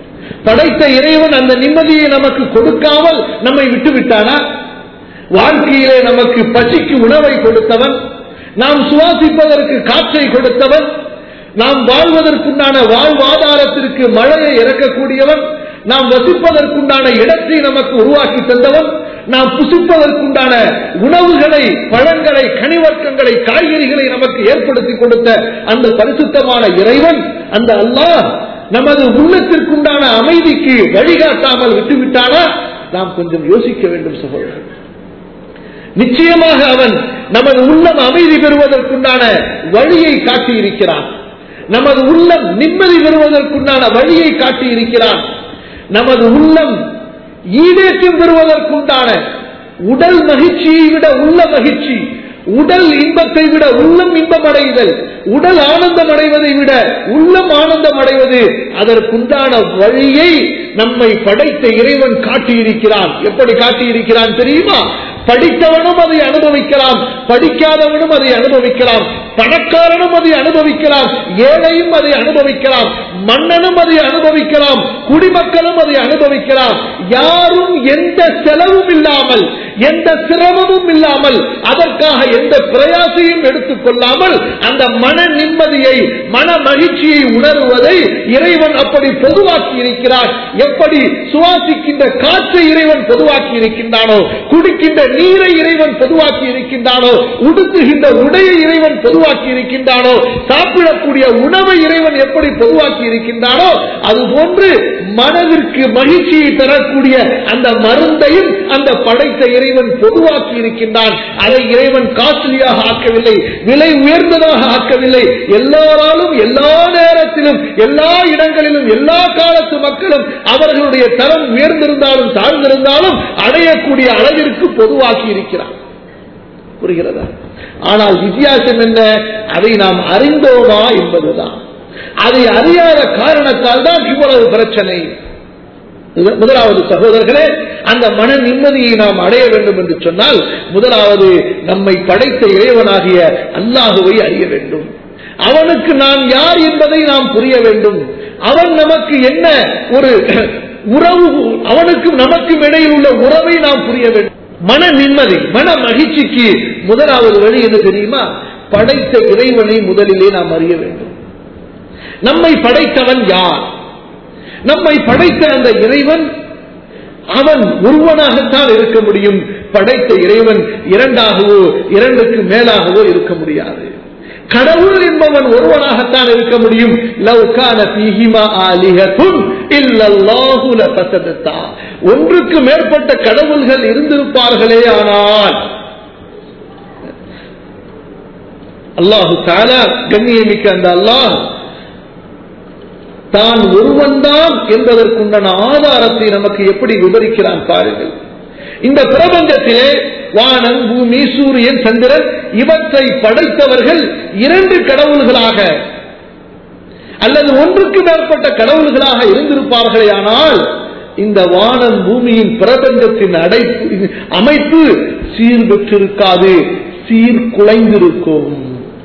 படைத்த இறைவன் அந்த நிம்மதியை நமக்கு கொடுக்காமல் நம்மை விட்டு விட்டானா? வாழ்க்கையிலே நமக்கு பசிக்கு உணவை கொடுத்தவன், நாம் சுவாசிப்பதற்கு காற்றை கொடுத்தவன், நாம் வாழ்வதற்குண்டான வாழ்வாதாரத்திற்கு மழையை இறக்கக்கூடியவன், நாம் வசிப்பதற்குண்டான இடத்தை நமக்கு உருவாக்கி தந்தவன், நாம் புசிப்பதற்குண்டான உணவுகளை, பழங்களை, கனிவர்க்கங்களை, காய்கறிகளை நமக்கு ஏற்படுத்தி கொடுத்த அந்த பரிசுத்தமான இறைவன், அந்த அல்லாஹ் நமது உள்ளத்திற்குண்டான அமைதிக்கு வழிகாட்டாமல் விட்டுவிட்டானா? நாம் கொஞ்சம் யோசிக்க வேண்டும் சகோதரர். நிச்சயமாக அவன் நமது உள்ளம் அமைதி பெறுவதற்குண்டான வழியை காட்டியிருக்கிறான், நமது உள்ளம் நிம்மதி பெறுவதற்குண்டான வழியை காட்டியிருக்கிறான், நமது உள்ளம் ஈடேற்றம் பெறுவதற்குண்டான உடல் மகிழ்ச்சியை விட உள்ள மகிழ்ச்சி, உடல் இன்பத்தை விட உள்ளம் இன்பம் அடைதல், உடல் ஆனந்தம் அடைவதை விட உள்ளம் ஆனந்தம் அடைவது, அதற்குண்டான வழியை நம்மை படைத்த இறைவன் காட்டியிருக்கிறான். எப்படி காட்டியிருக்கிறான் தெரியுமா? படித்தவனும் அதை அனுபவிக்கலாம், படிக்காதவனும் அதை அனுபவிக்கலாம், பணக்காரனும் அதை அனுபவிக்கலாம், ஏழையும் அதை அனுபவிக்கலாம், மன்னனும் அதை அனுபவிக்கலாம், குடிமக்களும் அதை அனுபவிக்கலாம். யாரும் எந்த செலவும் இல்லாமல், எந்த சிரமமும் இல்லாமல், அதற்காக எந்த பிரயாசையும் எடுத்துக் கொள்ளாமல் அந்த மன நிம்மதியை, மன மகிழ்ச்சியை உணர்வதை இறைவன் அப்படி பொதுவாக்கி இருக்கிறார். எப்படி சுவாசிக்கின்ற காற்றை இறைவன் பொதுவாக்கி இருக்கின்றானோ, குடிக்கின்ற நீரை இறைவன் பொதுவாக்கி இருக்கின்றானோ, உடுத்துகின்ற உடையை இறைவன் பொதுவாக்கி இருக்கின்றானோ, சாப்பிடக்கூடிய உணவை இறைவன் எப்படி பொதுவாக்கி இருக்கின்றானோ, அதுபோன்று மனதிற்கு மகிழ்ச்சியை தரக்கூடிய அந்த மருந்தையும் அந்த படைத்த இறைவன் பொதுவாக்கி இருக்கின்றான். அதை இறைவன் காஸ்ட்லியாக ஆக்கவில்லை, விலை உயர்ந்ததாக ஆக்கவில்லை. எல்லாராலும் எல்லா நேரத்திலும் எல்லா இடங்களிலும் எல்லா காலத்து மக்களும் அவர்களுடைய தரம் உயர்ந்திருந்தாலும் தாழ்ந்திருந்தாலும் அடையக்கூடிய அளவிற்கு பொதுவாக்கி இருக்கிறார். புரிகிறதா? ஆனால் வித்தியாசம் என்ன? அதை நாம் அறிந்தோமா என்பதுதான். அதை அறியாத காரணத்தால் தான் இவ்வளவு பிரச்சனை. முதலாவது சகோதரர்களே, அந்த மன நிம்மதியை நாம் அடைய வேண்டும் என்று சொன்னால் முதலாவது நம்மை படைத்த இறைவனாகிய அல்லாஹுவை அறிய வேண்டும். அவனுக்கு நாம் யார் என்பதை நாம் புரிய வேண்டும். அவன் நமக்கு என்ன ஒரு உறவு, அவனுக்கு நமக்கும் இடையில் உள்ள உறவை நாம் புரிய வேண்டும். மன நிம்மதி, மன மகிழ்ச்சிக்கு முதலாவது வழி என்ன தெரியுமா? படைத்த இறைவனை முதலிலே நாம் அறிய வேண்டும். நம்மை படைத்தவன் யார்? நம்மை படைத்த அந்த இறைவன் அவன் ஒருவனாகத்தான் இருக்க முடியும். படைத்த இறைவன் இரண்டாகவோ இரண்டுக்கு மேலாகவோ இருக்க முடியாது. கடவுள் என்பவன் ஒருவனாகத்தான் இருக்க முடியும். லவ் கான ஃபீஹிமா ஆலிஹத்துன் இல்லல்லாஹு லஃபஸததா. ஒன்றுக்கு மேற்பட்ட கடவுள்கள் இருந்திருப்பார்களே ஆனால் அல்லாஹு தஆலா கண்ணியமிக்க அந்த அல்லாஹ் தான் ஒருவன் தான் என்பதற்குண்டான ஆதாரத்தை நமக்கு எப்படி விவரிக்கிறான் பாருங்கள். இந்த பிரபஞ்சத்திலே வானம், பூமி, சூரியன், சந்திரன் இவற்றை படைத்தவர்கள் இரண்டு கடவுள்களாக அல்லது ஒன்றுக்கு மேற்பட்ட கடவுள்களாக இருந்திருப்பார்களே ஆனால் இந்த வானம் பூமியின் பிரபஞ்சத்தின் அடைப்பு அமைப்பு சீர்பெற்றிருக்காது, சீர்குலைந்திருக்கும்.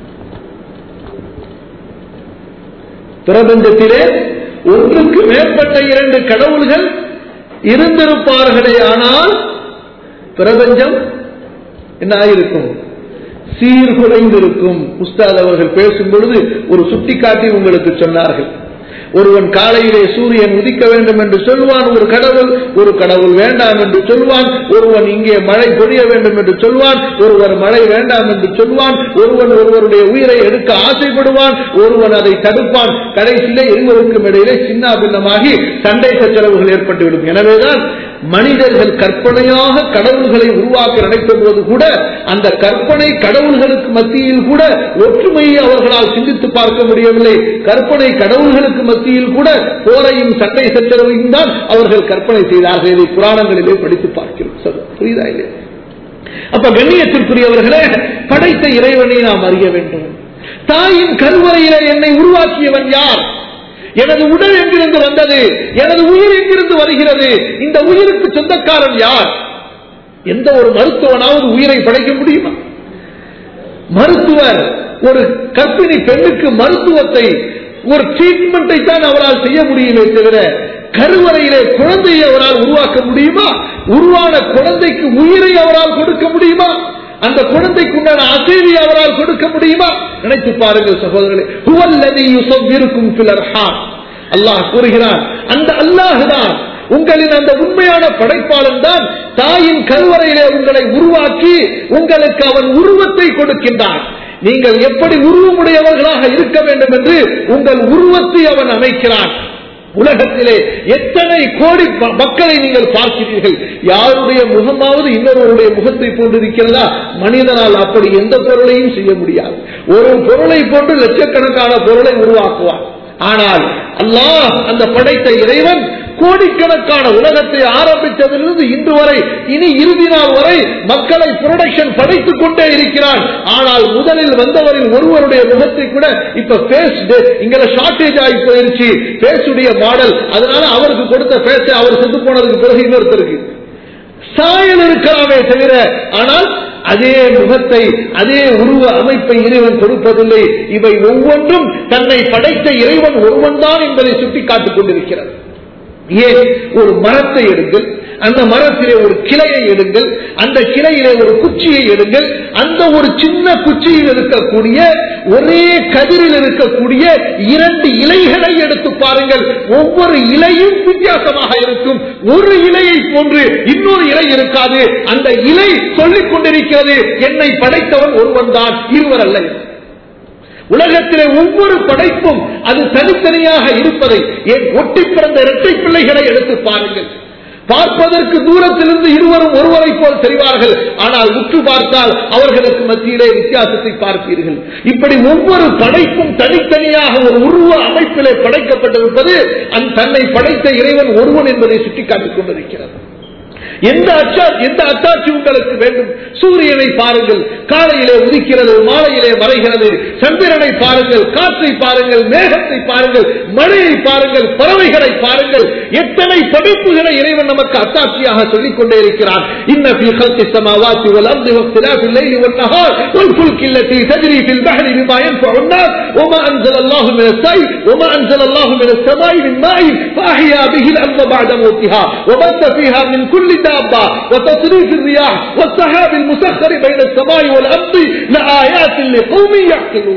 பிரபஞ்சத்திலே ஒன்றுக்கு மேற்பட்ட இரண்டு கடவுள்கள் இருந்திருப்பார்களே ஆனால் பிரபஞ்சம் என்ன ஆயிருக்கும்? சீர்குலைந்திருக்கும். உஸ்தாத் அவர்கள் பேசும் பொழுது ஒரு சுட்டிக்காட்டி உங்களுக்கு சொன்னார்கள். ஒருவன் காலையிலே சூரியன் உதிக்க வேண்டும் என்று சொல்வான் ஒரு கடவுள், ஒரு கடவுள் வேண்டாம் என்று சொல்வான். ஒருவன் இங்கே மழை பொழிய வேண்டும் என்று சொல்வான், ஒருவர் மழை வேண்டாம் என்று சொல்வான். ஒருவன் ஒருவருடைய உயிரை எடுக்க ஆசைப்படுவான், ஒருவன் அதை தடுப்பான். கடைசியிலே இருவருக்கும் இடையிலே சின்ன பின்னமாகி சண்டை சச்சரவுகள் ஏற்பட்டுவிடும். எனவேதான் மனிதர்கள் கற்பனையாக கடவுள்களை உருவாக்க நினைத்த போது கூட அந்த கற்பனை கடவுள்களுக்கு மத்தியில் கூட ஒற்றுமையை அவர்களால் சிந்தித்து பார்க்க முடியவில்லை. கற்பனை கடவுள்களுக்கு மத்தியில் கூட போரையும் சண்டை சச்சரவையும் தான் அவர்கள் கற்பனை செய்தார்கள். இதை புராணங்களிலே படித்து பார்க்கிறோம். புரியுதா இல்லையா? அப்ப கண்ணியத்திற்குரியவர்களே, படைத்த இறைவனை நாம் அறிய வேண்டும். தாயின் கருவறையிலே என்னை உருவாக்கியவன் யார்? எனது உடல் எங்கிருந்து வந்தது? எனது உயிர் எங்கிருந்து வருகிறது? இந்த உயிருக்கு சொந்தக்காரன் யார்? எந்த ஒரு மருத்துவனாவது உயிரை படைக்க முடியுமா? மருத்துவர் ஒரு கர்ப்பிணி பெண்ணுக்கு மருத்துவத்தை, ஒரு ட்ரீட்மெண்டை தான் அவரால் செய்ய முடியுமே தவிர கருவறையிலே குழந்தையை அவரால் உருவாக்க முடியுமா? உருவான குழந்தைக்கு உயிரை அவரால் கொடுக்க முடியுமா? அந்த குழந்தைக்கு உண்டான அசைவை அவரால் கொடுக்க முடியுமா? நினைத்து பாருங்கள் சகோதரர்களே. ஹுவல்லதி யுஸவ்விருக்கும் ஃபில் அர்ஹாம். அல்லாஹ் கூறுகிறான், அந்த அல்லாஹ் தான் உங்களின் அந்த உண்மையான படைப்பாளன் தான் தாயின் கருவறையிலே உங்களை உருவாக்கி உங்களுக்கு அவன் உருவத்தை கொடுக்கின்றான். நீங்கள் எப்படி உருவமுடையவர்களாக இருக்க வேண்டும் என்று உங்கள் உருவத்தை அவன் அமைக்கிறான். உலகத்திலே எத்தனை கோடி மக்களை நீங்கள் பார்க்கிறீர்கள். யாருடைய முகமாவது இன்னொருவருடைய முகத்தை போன்றிருக்கிறதா? மனிதனால் அப்படி எந்த பொருளையும் செய்ய முடியாது. ஒரு பொருளை போன்று லட்சக்கணக்கான பொருளை உருவாக்குவார். ஆனால் அல்லாஹ் அந்த படைத்த இறைவன் கோடிக்கணக்கான உலகத்தை ஆரம்பித்ததிலிருந்து இன்று வரை இனி இறுதி நாள் வரை மக்களை புரொடக்ஷன் படைத்துக் கொண்டே இருக்கிறான். ஆனால் முதலில் வந்தவரில் ஒருவருடைய முகத்தை கூட இப்ப பேஸ் இங்க ஷார்டேஜ் ஆகி போயிருச்சு, பேசுடைய மாடல். அதனால அவருக்கு கொடுத்த பேச அவர் செத்து போனதுக்கு பிறகு இன்னொருத்தருக்கு சாயல் இருக்கலாமே தவிர, ஆனால் அதே முகத்தை அதே உருவ அமைப்பை இறைவன் கொடுப்பதில்லை. இவை ஒவ்வொன்றும் தன்னை படைத்த இறைவன் ஒருவன் தான் என்பதை சுட்டிக்காட்டிக் கொண்டிருக்கிறது. ஏன்? ஒரு மரத்தை எடுங்கள், அந்த மரத்திலே ஒரு கிளையை எடுங்கள், அந்த கிளையிலே ஒரு குச்சியை எடுங்கள், அந்த ஒரு சின்ன குச்சியில் இருக்கக்கூடிய ஒரே கதிரில் இருக்கக்கூடிய இரண்டு இலைகளை எடுத்து பாருங்கள். ஒவ்வொரு இலையும் வித்தியாசமாக இருக்கும். ஒரு இலையை போன்று இன்னொரு இலை இருக்காது. அந்த இலை சொல்லிக் கொண்டிருக்கிறது, என்னை படைத்தவன் ஒருவன் தான், இருவர் அல்ல. உலகத்திலே ஒவ்வொரு படைப்பும் அது தனித்தனியாக இருப்பதை, என் ஒட்டி பிறந்த இரட்டை பிள்ளைகளை எடுத்து பாருங்கள். பார்ப்பதற்கு தூரத்திலிருந்து இருவரும் ஒருவரை போல் தெரிவார்கள், ஆனால் உற்று பார்த்தால் அவர்களுக்கு மத்தியிலே வித்தியாசத்தை பார்ப்பீர்கள். இப்படி ஒவ்வொரு படைப்பும் தனித்தனியாக ஒரு உருவ அமைப்பிலே படைக்கப்பட்டிருப்பது அந்த தன்னை படைத்த இறைவன் ஒருவன் என்பதை சுட்டிக்காட்டிக் கொண்டிருக்கிறது. எந்த எந்த அத்தாட்சி உங்களுக்கு வேண்டும்? சூரியனை பாருங்கள், காலையிலே உதிக்கிறது, மாலையிலே மறைகிறது. சந்திரனை பாருங்கள், காற்றை பாருங்கள், மேகத்தை பாருங்கள், மழையை பாருங்கள், பறவைகளை பாருங்கள். எத்தனை படைப்புகளை இறைவன் நமக்கு அத்தாட்சியாக சொல்லிக் கொண்டே இருக்கிறான். இன்ன ஃபீ ஹல்கி ஸமாவாத்தி வல் அர்தி வக்திலாஃபில் லைலி வன் நஹார் வல் ஃபுல்கி அல்லதி தஜ்ரி ஃபில் பஹ்ரி பிமா யன்ஃபஉ الناس وما انزل الله من السماء وما انزل الله من السماء من ماء فاحيا به الارض بعد موتها وبث فيها من كل دابة وتصريف الرياح والسحاب المسخر بين السماء والأرض لآيات لقوم يعقلون.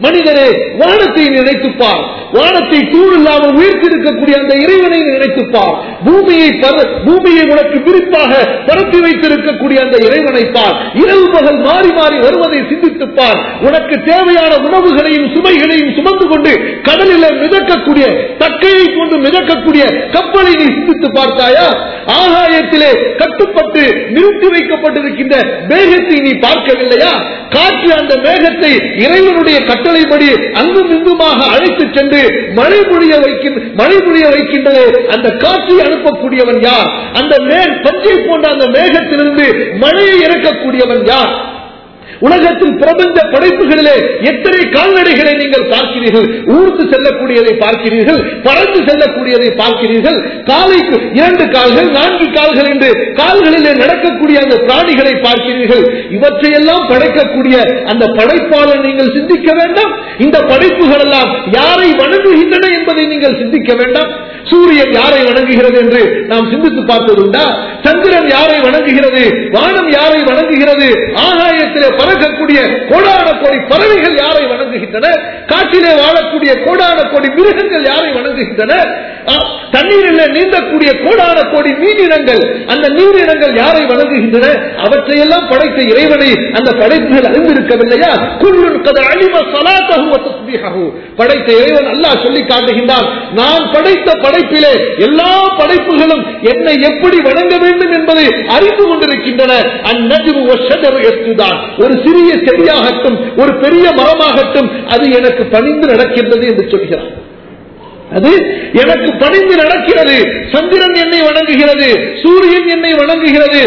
மனிதனே, வானத்தை நினைத்துப்பார், வானத்தை தூள் இல்லாமல் உயர்த்திருக்கக்கூடிய அந்த இறைவனை நினைத்துப்பார், பூமியை பூமியை உனக்கு விரிப்பாக பரப்பி வைத்திருக்கக்கூடிய அந்த இறைவனை பார், இரவு பகல் மாறி மாறி வருவதை சிந்தித்துப்பார், உனக்கு தேவையான உணவுகளையும் சுமைகளையும் சுமந்து கொண்டு கடலில் மிதக்கக்கூடிய தக்கையை கொண்டு மிதக்கக்கூடிய கப்பலை நீ சிந்தித்து பார்த்தாயா? ஆகாயத்திலே கட்டுப்பட்டு நிறுத்தி வைக்கப்பட்டிருக்கின்ற மேகத்தை நீ பார்க்கவில்லையா? காற்று அந்த மேகத்தை இறைவனுடைய கட்டளைப்படி அங்கும் இங்குமாக அழைத்து சென்று மழை பொழிய வைக்கின்ற மழை பொழிய வைக்கின்றது. அந்த காற்றை அனுப்பக்கூடியவன் யார்? அந்த மேல் பஞ்சை போன்ற அந்த மேகத்திலிருந்து மழையை இறக்கக்கூடியவன் யார்? உலகத்தில் பிரபஞ்ச படைப்புகளிலே எத்தனை கால்நடைகளை நீங்கள் பார்க்கிறீர்கள்? ஊர்ந்து செல்லக்கூடியதை பார்க்கிறீர்கள், பறந்து செல்லக்கூடியதை பார்க்கிறீர்கள், காலைக்கு இரண்டு கால்கள் நான்கு கால்கள் என்று கால்களிலே நடக்கக்கூடிய அந்த பிராணிகளை பார்க்கிறீர்கள். இவற்றையெல்லாம் படைக்கக்கூடிய அந்த படைப்பாளர் நீங்கள் சிந்திக்க வேண்டாம்? இந்த படைப்புகள் எல்லாம் யாரை வணங்குகின்றன என்பதை நீங்கள் சிந்திக்க வேண்டாம்? சூரியன் யாரை வணங்குகிறது என்று நாம் சிந்தித்து பார்த்ததுண்டா? சந்திரன் யாரை வணங்குகிறது? வானம் யாரை வணங்குகிறது? ஆகாயத்திலே பறக்கக்கூடிய கோடான கோடி பறவைகள் யாரை வணங்குகின்றன? காட்டிலே வாழக்கூடிய கோடான கோடி மிருகங்கள் யாரை வணங்குகின்றன? தண்ணீரில் நீந்தக்கூடிய கோடான கோடி மீனினங்கள், அந்த நீரினங்கள் யாரை வணங்குகின்றன? அவற்றையெல்லாம் படைத்த இறைவனை அந்த படைப்புகள் அறிந்திருக்கவில்லையா? குல்லுன் கத அலிம ஸலாத்தஹு வ தஸ்பீஹஹு. படைத்த இறைவன் அல்லாஹ் சொல்லி காட்டுகின்றான், நான் படைத்த படைப்பிலே எல்லா படைப்புகளும் என்னை எப்படி வணங்க வேண்டும் என்பதை அறிந்து கொண்டிருக்கின்றன. அந்நஜ்மு வஷ்ஷஜரு யஸ்ஜுதான். ஒரு சிறிய செடியாகட்டும் ஒரு பெரிய மரமாகட்டும் அது எனக்கு பணிந்து நடக்கின்றது என்று சொல்கிறான். அது எனக்கு பணிந்து நடக்கிறது. சந்திரன் என்னை வணங்குகிறது, சூரியன் என்னை வணங்குகிறது.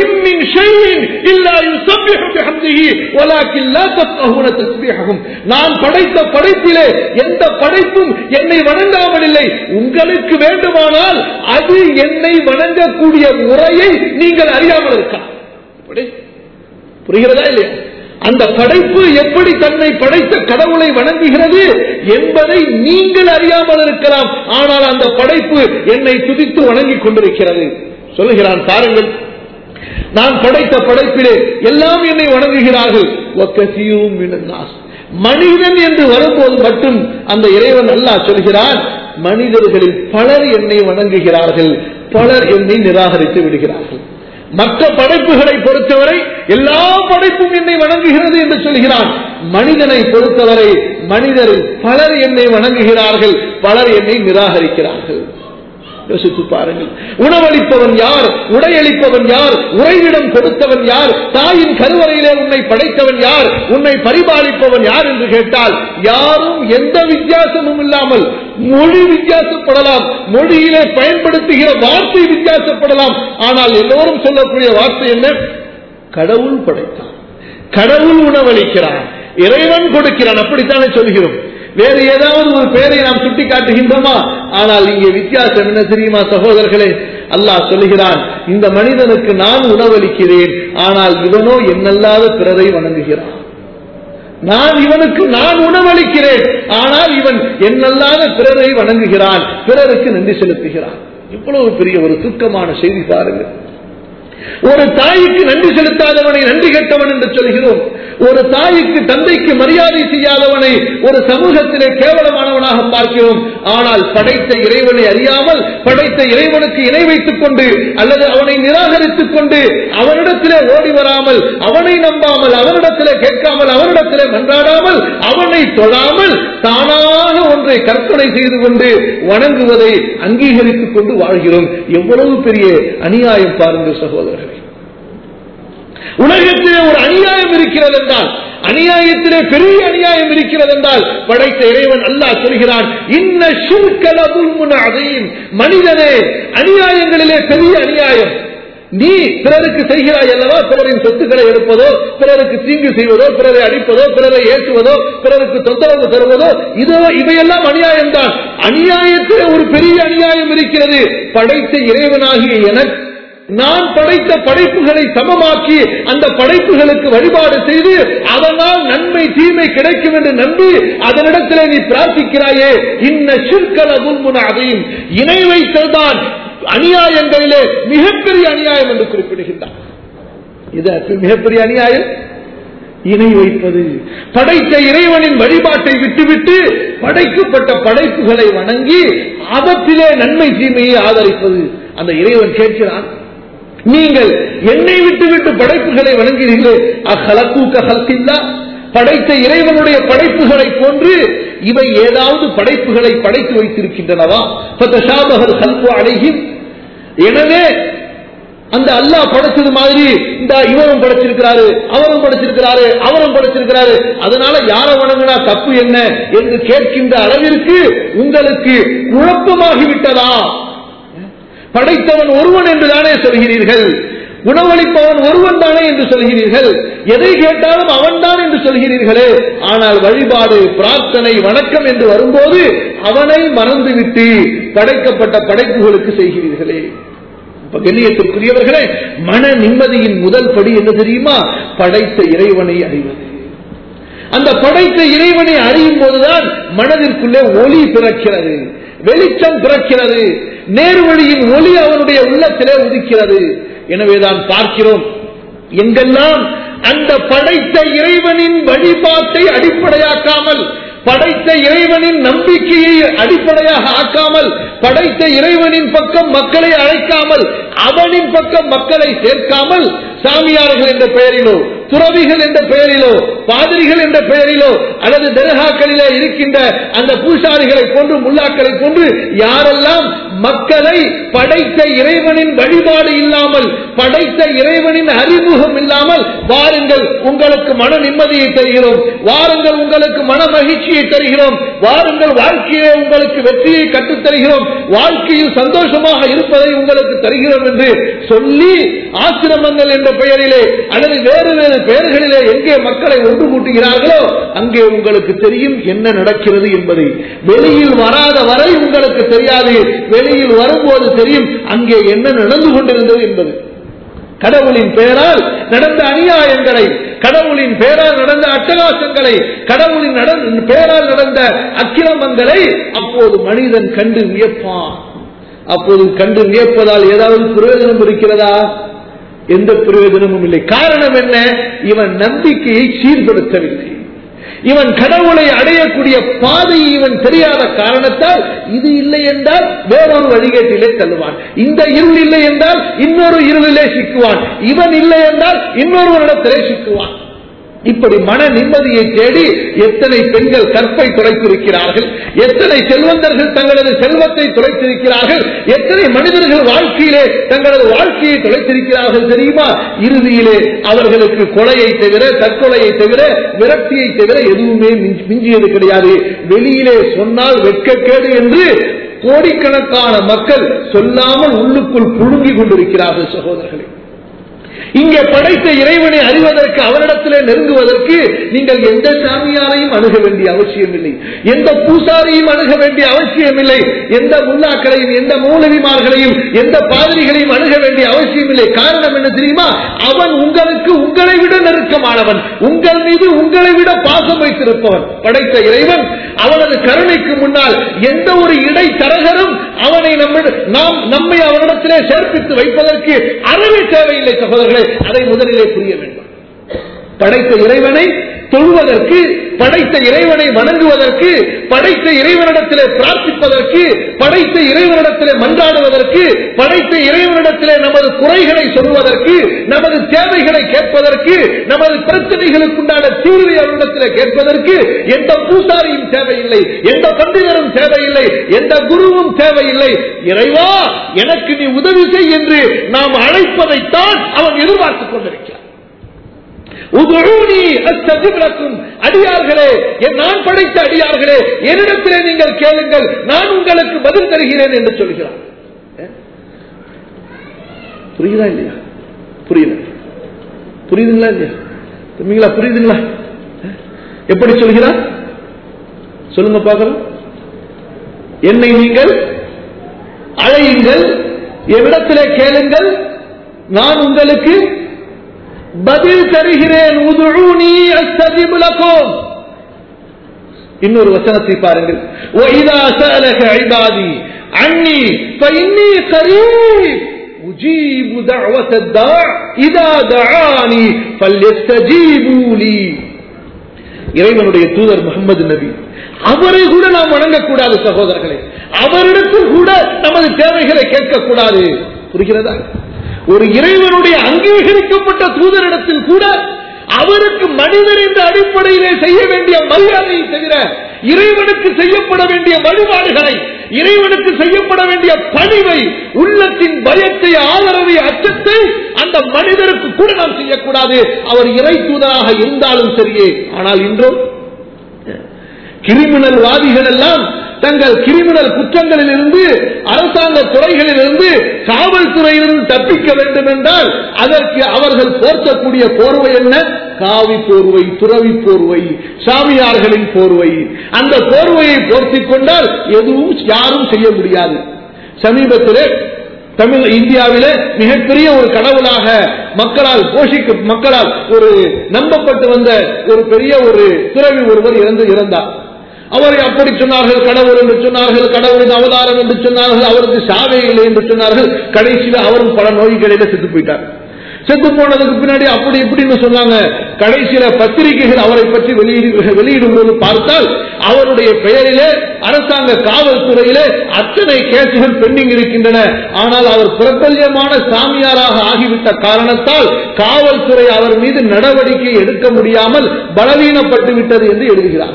நான் படைத்த படைப்பிலே எந்த படைப்பும் என்னை வணங்காமல் இல்லை. உங்களுக்கு வேண்டுமானால் அது என்னை வணங்கக்கூடிய முறையை நீங்கள் அறியாமல் இருக்கலாம். புரிகிறதா இல்லையா? அந்த படைப்பு எப்படி தன்னை படைத்த கடவுளை வணங்குகிறது என்பதை நீங்கள் அறியாமல் இருக்கலாம். ஆனால் அந்த படைப்பு என்னை துதித்து வணங்கிக் கொண்டிருக்கிறது. சொல்லுகிறான் பாருங்கள், நான் படைத்த படைப்பிலே எல்லாம் என்னை வணங்குகிறார்கள். மனிதன் என்று வரும்போது மட்டும் அந்த இறைவன் அல்லாஹ் சொல்கிறான், மனிதர்களில் பலர் என்னை வணங்குகிறார்கள், பலர் என்னை நிராகரித்து விடுகிறார்கள். மற்ற படைப்புகளை பொறுத்தவரை எல்லா படைப்பும் என்னை வணங்குகிறது என்று சொல்கிறான். மனிதனை பொறுத்தவரை மனிதரில் பலர் என்னை வணங்குகிறார்கள், பலர் என்னை நிராகரிக்கிறார்கள். யோசித்து பாருங்கள். உணவளிப்பவன் யார்? உடையளிப்பவன் யார்? உறைவிடம் கொடுத்தவன் யார்? தாயின் கருவறையிலே உன்னை படைத்தவன் யார்? உன்னை பரிபாலிப்பவன் யார் என்று கேட்டால் யாரும் எந்த வித்தியாசமும் இல்லாமல் மொழி வித்தியாசப்படலாம், மொழியிலே பயன்படுத்துகிற வார்த்தை வித்தியாசப்படலாம், ஆனால் எல்லோரும் சொல்லக்கூடிய வார்த்தை என்ன? கடவுள் படைத்தான், கடவுள் உணவளிக்கிறான், இறைவன் கொடுக்கிறான். அப்படித்தானே சொல்கிறோம். வேறு ஏதாவது ஒரு பெயரை நாம் சுட்டி காட்டுகின்றோமா? ஆனால் இங்கே வித்தியாசம் என்ன தெரியுமா சகோதரர்களே? அல்லாஹ் சொல்லுகிறான், இந்த மனிதனுக்கு நான் உணவளிக்கிறேன், ஆனால் இவனோ என்னல்லாத பிறரை வணங்குகிறான். நான் இவனுக்கு நான் உணவளிக்கிறேன், ஆனால் இவன் என்னல்லாத பிறரை வணங்குகிறான், பிறருக்கு நன்றி செலுத்துகிறான். இவ்வளவு பெரிய ஒரு துக்கமான செய்தி பாருங்கள். ஒரு தாய்க்கு நன்றி செலுத்தாதவனை நன்றி கேட்டவன் என்று சொல்கிறோம். ஒரு தாய்க்கு தந்தைக்கு மரியாதை செய்யாதவனை ஒரு சமூகத்திலே கேவலமானவனாக பார்க்கிறோம். ஆனால் படைத்த இறைவனை அறியாமல் படைத்த இறைவனுக்கு இணை வைத்துக் கொண்டு அல்லது அவனை நிராகரித்துக் கொண்டு அவனிடத்திலே ஓடி வராமல், அவனை நம்பாமல், அவனிடத்திலே கேட்காமல், அவனிடத்திலே மன்றாடாமல், அவனை தொழாமல் தானாக ஒன்றை கற்பனை செய்து கொண்டு வணங்குவதை அங்கீகரித்துக் கொண்டு வாழ்கிறோம். எவ்வளவு பெரிய அநியாயம் பாருங்கள் சகோதரர்களே. உலகத்திலே ஒரு அநியாயம் இருக்கிறது என்றால், அநியாயத்திலே பெரிய அநியாயம் இருக்கிறது என்றால் படைத்த இறைவன் அல்லாஹ் சொல்கிறான், இன்ன ஷிர்க லதுல்முன் அதீம். மனிதனே, அநியாயங்களிலே பெரிய அநியாயம் நீ பிறருக்கு செய்கிறாய் அல்லவா? பிறரின் சொத்துக்களை எடுப்பதோ, பிறருக்கு தீங்கு செய்வதோ, பிறரை அடிப்பதோ, பிறரை ஏற்றுவதோ, பிறருக்கு தொந்தரவு தருவதோ, இதோ இவையெல்லாம் அநியாயம் தான். அநியாயத்திலே ஒரு பெரிய அநியாயம் இருக்கிறது. படைத்த இறைவனாகிய எனக்கு நான் படைத்த படைப்புகளை சமமாக்கி அந்த படைப்புகளுக்கு வழிபாடு செய்து அதனால் நன்மை தீமை கிடைக்கும் என்று நம்பி அதனிடத்தில் நீ பிரார்த்திக்கிறாயே, இன்ன ஷிர்க லதுல்முன் அதீம். இணை வைத்தல்தான் இணை வைப்பது. படைத்த இறைவனின் வழிபாட்டை விட்டுவிட்டு படைக்கப்பட்ட படைப்புகளை வணங்கி அவற்றிலே நன்மை தீமையை ஆதரிப்பது. அந்த இறைவன் கேட்கிறான், நீங்கள் என்னை விட்டுவிட்டு படைப்புகளை வணங்குகிறீர்களே, அஹலக்கூக்க ஹல்கில்லா, படைத்த இறைவனுடைய படைப்புகளை போன்று இவை ஏதாவது படைப்புகளை படைத்து வைத்திருக்கின்றனவா? ஃபதஷாபஹல் ஹல்கு அலைஹிம், எனவே அந்த அல்லாஹ் படைச்சது மாதிரி இந்த இவரும் படைச்சிருக்கிறாரு, அவரும் படைச்சிருக்கிறாரு, அவரும் படைச்சிருக்கிறாரு, அதனால யார வணங்கினா தப்பு என்ன என்று கேட்கின்ற அளவிற்கு உங்களுக்கு குழப்பமாகிவிட்டதா? படைத்தவன் ஒருவன் என்றுதானே சொல்கிறீர்கள், உணவளிப்பவன் ஒருவன் தானே என்று சொல்கிறீர்கள், எதை கேட்டாலும் அவன் தான் என்று சொல்கிறீர்களே, ஆனால் வழிபாடு, பிரார்த்தனை, வணக்கம் என்று வரும்போது அவனை மறந்துவிட்டு படைக்கப்பட்ட படைப்புகளுக்கு செய்கிறீர்களே. கண்ணியத்திற்குரியவர்களே, மன நிம்மதியின் முதல் படி என்ன தெரியுமா? படைத்த இறைவனை அறிவது. அந்த படைத்த இறைவனை அறியும் போதுதான் மனதிற்குள்ளே ஒளி பிறக்கிறது, வெளிச்சம் பிறக்கிறது, நேர்வழியின் ஒளி அவனுடைய உள்ளத்திலே உதிக்கிறது. எனவேதான் பார்க்கிறோம், எங்கெல்லாம் அந்த படைத்த இறைவனின் வழிபாட்டை அடிப்படையாக்காமல், படைத்த இறைவனின் நம்பிக்கையை அடிப்படையாக ஆக்காமல், படைத்த இறைவனின் பக்கம் மக்களை அழைக்காமல், அவனின் பக்கம் மக்களை சேர்க்காமல், சாமியார்கள் என்ற பெயரிலோ, துறவிகள் என்ற பெயரிலோ, பாதிரிகள் என்ற பெயரிலோ, அல்லது தர்காக்களிலே இருக்கின்ற அந்த பூசாரிகளை போன்று, முல்லாக்களை போன்று யாரெல்லாம் மக்களை படைத்த இறைவனின் வழிபாடு இல்லாமல், படைத்த இறைவனின் அறிமுகம் இல்லாமல், வாருங்கள் உங்களுக்கு மன நிம்மதியை தருகிறோம், வாருங்கள் உங்களுக்கு மன மகிழ்ச்சியை தருகிறோம், வாருங்கள் வாழ்க்கையிலே உங்களுக்கு வெற்றியை கற்றுத் தருகிறோம், வாழ்க்கையில் சந்தோஷமாக இருப்பதை உங்களுக்கு தருகிறோம் என்று சொல்லி ஆசிரமங்கள் என்ற பெயரிலே அல்லது வேறு வேறு பெயர்களிலே எங்கே மக்களை ஒன்று கூட்டுகிறார்களோ அங்கே உங்களுக்கு தெரியும் என்ன நடக்கிறது என்பதை. வெளியில் வராத வரை உங்களுக்கு தெரியாது, வெளியில் வரும்போது தெரியும் அங்கே என்ன நடந்து கொண்டிருந்தது என்பது. கடவுளின் பெயரால் நடந்த அநியாயங்களை, கடவுளின் பெயரால் நடந்த அட்டகாசங்களை, கடவுளின் பெயரால் நடந்த அக்கிரமங்களை அப்போது மனிதன் கண்டு வியப்பான். அப்போது கண்டு வியப்பதால் ஏதாவது பிரயோஜனம் இருக்கிறதா? எந்த பிரயோஜனமும் இல்லை. காரணம் என்ன? இவன் நம்பிக்கையை சீர்படுத்தவில்லை, இவன் கடவுளை அடையக்கூடிய பாதையை இவன் தெரியாத காரணத்தால் இது இல்லை என்றால் வேறொரு வழிகேட்டிலே தள்ளுவான், இந்த இருள் இல்லை என்றால் இன்னொரு இருளிலே சிக்குவான், இவன் இல்லை என்றால் இன்னொருவரிடத்திலே சிக்குவான். இப்படி மன நிம்மதியை தேடி எத்தனை பெண்கள் கற்பை துளைத்திருக்கிறார்கள், எத்தனை செல்வந்தர்கள் தங்களது செல்வத்தை துளைத்திருக்கிறார்கள், எத்தனை மனிதர்கள் வாழ்க்கையிலே தங்களது வாழ்க்கையை துளைத்திருக்கிறார்கள் தெரியுமா? இறுதியிலே அவர்களுக்கு கொலையை தவிர, தற்கொலையை தவிர, விரக்தியை தவிர எதுவுமே மிஞ்சியது கிடையாது. வெளியிலே சொன்னால் வெட்கக்கேடு என்று கோடிக்கணக்கான மக்கள் சொல்லாமல் உள்ளுக்குள் புழுங்கி கொண்டிருக்கிறார்கள். சகோதரர்களே, இங்கே படைத்த இறைவனை அறிவதற்கு, அவரிடத்திலே நெருங்குவதற்கு நீங்கள் எந்த சாமியாரையும் அணுக வேண்டிய அவசியம் இல்லை, எந்த பூசாரியும் அணுக வேண்டிய அவசியம் இல்லை, எந்த முல்லாக்களையும் எந்த மௌலவிமார்களையும் எந்த பாதிரிகளையும் அணுக வேண்டிய அவசியம் இல்லை. காரணம் என்ன தெரியுமா? அவன் உங்களுக்கு உங்களை விட நெருக்கமானவன், உங்கள் மீது உங்களை விட பாசம் வைத்திருப்பவன். படைத்த இறைவன் அவனது கருணைக்கு முன்னால் எந்த ஒரு இடை தரகரும் அவனை நாம் நம்மை அவனிடத்திலே சேர்ப்பித்து வைப்பதற்கு அறவே தேவையில்லை. சகோதரர்களே, அதை முதலிலே புரிய வேண்டும். படைத்த இறைவனை தொழுவதற்கு, படைத்த இறைவனை வணங்குவதற்கு, படைத்த இறைவனிடத்திலே பிரார்த்திப்பதற்கு, படைத்த இறைவனிடத்திலே மன்றாடுவதற்கு, படைத்த இறைவனிடத்திலே நமது குறைகளை சொல்வதற்கு, நமது தேவைகளை கேட்பதற்கு, நமது பிரச்சனைகளுக்குண்டான தீர்வை அவரிடத்திலே கேட்பதற்கு எந்த பூசாரியும் தேவையில்லை, எந்த பண்டிதரும் தேவையில்லை, எந்த குருவும் தேவையில்லை. இறைவா எனக்கு நீ உதவி செய் என்று நாம் அழைப்பதைத்தான் அவன் எதிர்பார்த்துக் கொண்டிருக்கிறான். அடியார்களே, நான் படைத்த அடியார்களே, என்னிடத்திலே நீங்கள் கேளுங்கள், நான் உங்களுக்கு பதில் தருகிறேன் என்று சொல்கிறார். புரியுதா இல்லையா? புரியல? புரியுதுங்களா இல்லையா? புரியுதுங்களா? எப்படி சொல்கிறார் சொல்லுங்க பார்க்கலாம். என்னை நீங்கள் அழையுங்கள், என்னிடத்திலே கேளுங்கள், நான் உங்களுக்கு பதில் தருகிறேன். இன்னொரு வசனத்தை பாருங்கள். உஜீபு தஅவத தா இதா தஆனி ஃபல்யஸ்தஜீபு லி. இறைவனுடைய தூதர் முஹம்மது நபி, அவரை கூட நாம் வணங்கக்கூடாது சகோதரர்களே, அவரிடத்தில் கூட நமது தேவைகளை கேட்கக்கூடாது. புரிகிறதா? ஒரு இறைவனுடைய அங்கீகரிக்கப்பட்ட தூதரிடத்தில் கூட அவருக்கு மனிதர் என்ற அடிப்படையிலே செய்ய வேண்டிய மரியாதையை தவிர இறைவனுக்கு செய்யப்பட வேண்டிய வழிபாடுகளை, இறைவனுக்கு செய்யப்பட வேண்டிய பணிவை, உள்ளத்தின் பயத்தை, ஆதரவை, அச்சத்தை அந்த மனிதருக்கு கூட நாம் செய்யக்கூடாது, அவர் இறை தூதராக இருந்தாலும் சரியே. ஆனால் இன்றும் கிரிமினல் வாதிகள் எல்லாம் தங்கள் கிரிமினல் குற்றங்களில் இருந்து, அரசாங்க துறைகளில் இருந்து, காவல்துறையிலிருந்து தப்பிக்க வேண்டும் என்றால் அதற்கு அவர்கள் போர்த்தக்கூடிய போர்வை என்ன? காவி போர்வை, துறவி போர்வை, சாமியார்களின் போர்வை. அந்த போர்வையை போர்த்திக் கொண்டால் எதுவும் யாரும் செய்ய முடியாது. சமீபத்திலே தமிழ் இந்தியாவிலே மிகப்பெரிய ஒரு கடவுளாக மக்களால் போஷிக்க மக்களால் ஒரு நம்பப்பட்டு வந்த ஒரு பெரிய ஒரு துறவி ஒருவர் இறந்து இறந்தார். அவரை அப்படி சொன்னார்கள், கடவுள் என்று சொன்னார்கள், கடவுளின் அவதாரம் என்று சொன்னார்கள், அவருக்கு சாவே இல்லை என்று சொன்னார்கள். கடைசியில் அவரும் பல நோய்களில செத்து போயிட்டார். செத்து போனதுக்கு பின்னாடி அப்படி இப்படின்னு சொன்னாங்க. கடைசியில பத்திரிகைகள் அவரை பற்றி வெளியிடும் போது பார்த்தால் அவருடைய பெயரிலே அரசாங்க காவல்துறையிலே அத்தனை கேசுகள் பெண்டிங் இருக்கின்றன. ஆனால் அவர் பிரபல்யமான சாமியாராக ஆகிவிட்ட காரணத்தால் காவல்துறை அவர் மீது நடவடிக்கை எடுக்க முடியாமல் பலவீனப்பட்டு விட்டது என்று எழுதுகிறார்.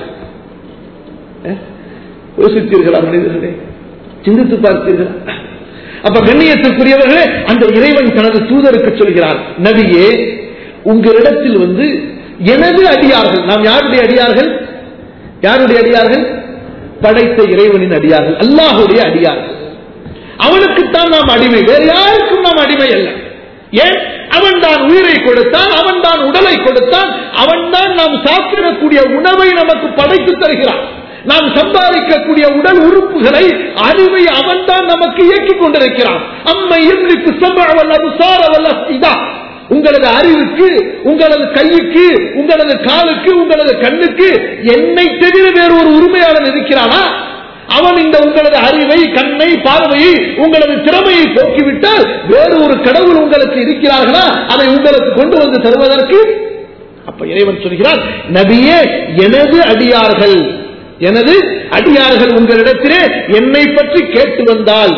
யோசித்தீர்களா மனிதர்களே? சிந்தித்து பார்த்தீர்களா? அப்ப கண்ணியத்துக்குரியவர்களே, அந்த இறைவன் தனது தூதருக்கு சொல்கிறார், நபியே, உங்களிடத்தில் வந்து எனது அடியார்கள், நாம் யாருடைய அடியார்கள்? யாருடைய அடியார்கள்? படைத்த இறைவனின் அடியார்கள், அல்லாஹுடைய அடியார்கள். அவனுக்குத்தான் நாம் அடிமை, வேறு யாருக்கும் நாம் அடிமை அல்ல. ஏன்? அவன் தான் உயிரை கொடுத்தான், அவன் தான் உடலை கொடுத்தான், அவன் தான் நாம் சாப்பிடக்கூடிய உணவை நமக்கு படைத்து தருகிறான். நாம் சம்பாதிக்கக்கூடிய உடல் உறுப்புகளை, அறிவை அவன் தான் நமக்கு இயக்கிக் கொண்டிருக்கிறான். அம்மை எம்லிக்கு சம்பவல் அபுசாரவல் அஃபிதா, உங்களது அறிவுக்கு, உங்களது கைக்கு, உங்களது காலுக்கு, உங்களது கண்ணுக்கு என்னை தவிர வேறு ஒரு உரிமையாளன் இருக்கிறானா? அவன் இந்த உங்களது அறிவை, கண்ணை, பார்வையை, உங்களது திறமையை போக்கிவிட்டால் வேறு ஒரு கடவுள் உங்களுக்கு இருக்கிறார்களா அதை உங்களுக்கு கொண்டு வந்து தருவதற்கு? அப்ப இறைவன் சொல்கிறார், நபியே, எனது அடியார்கள், எனது அடியார்கள் உங்களிடத்திலே என்னை பற்றி கேட்டு வந்தால்,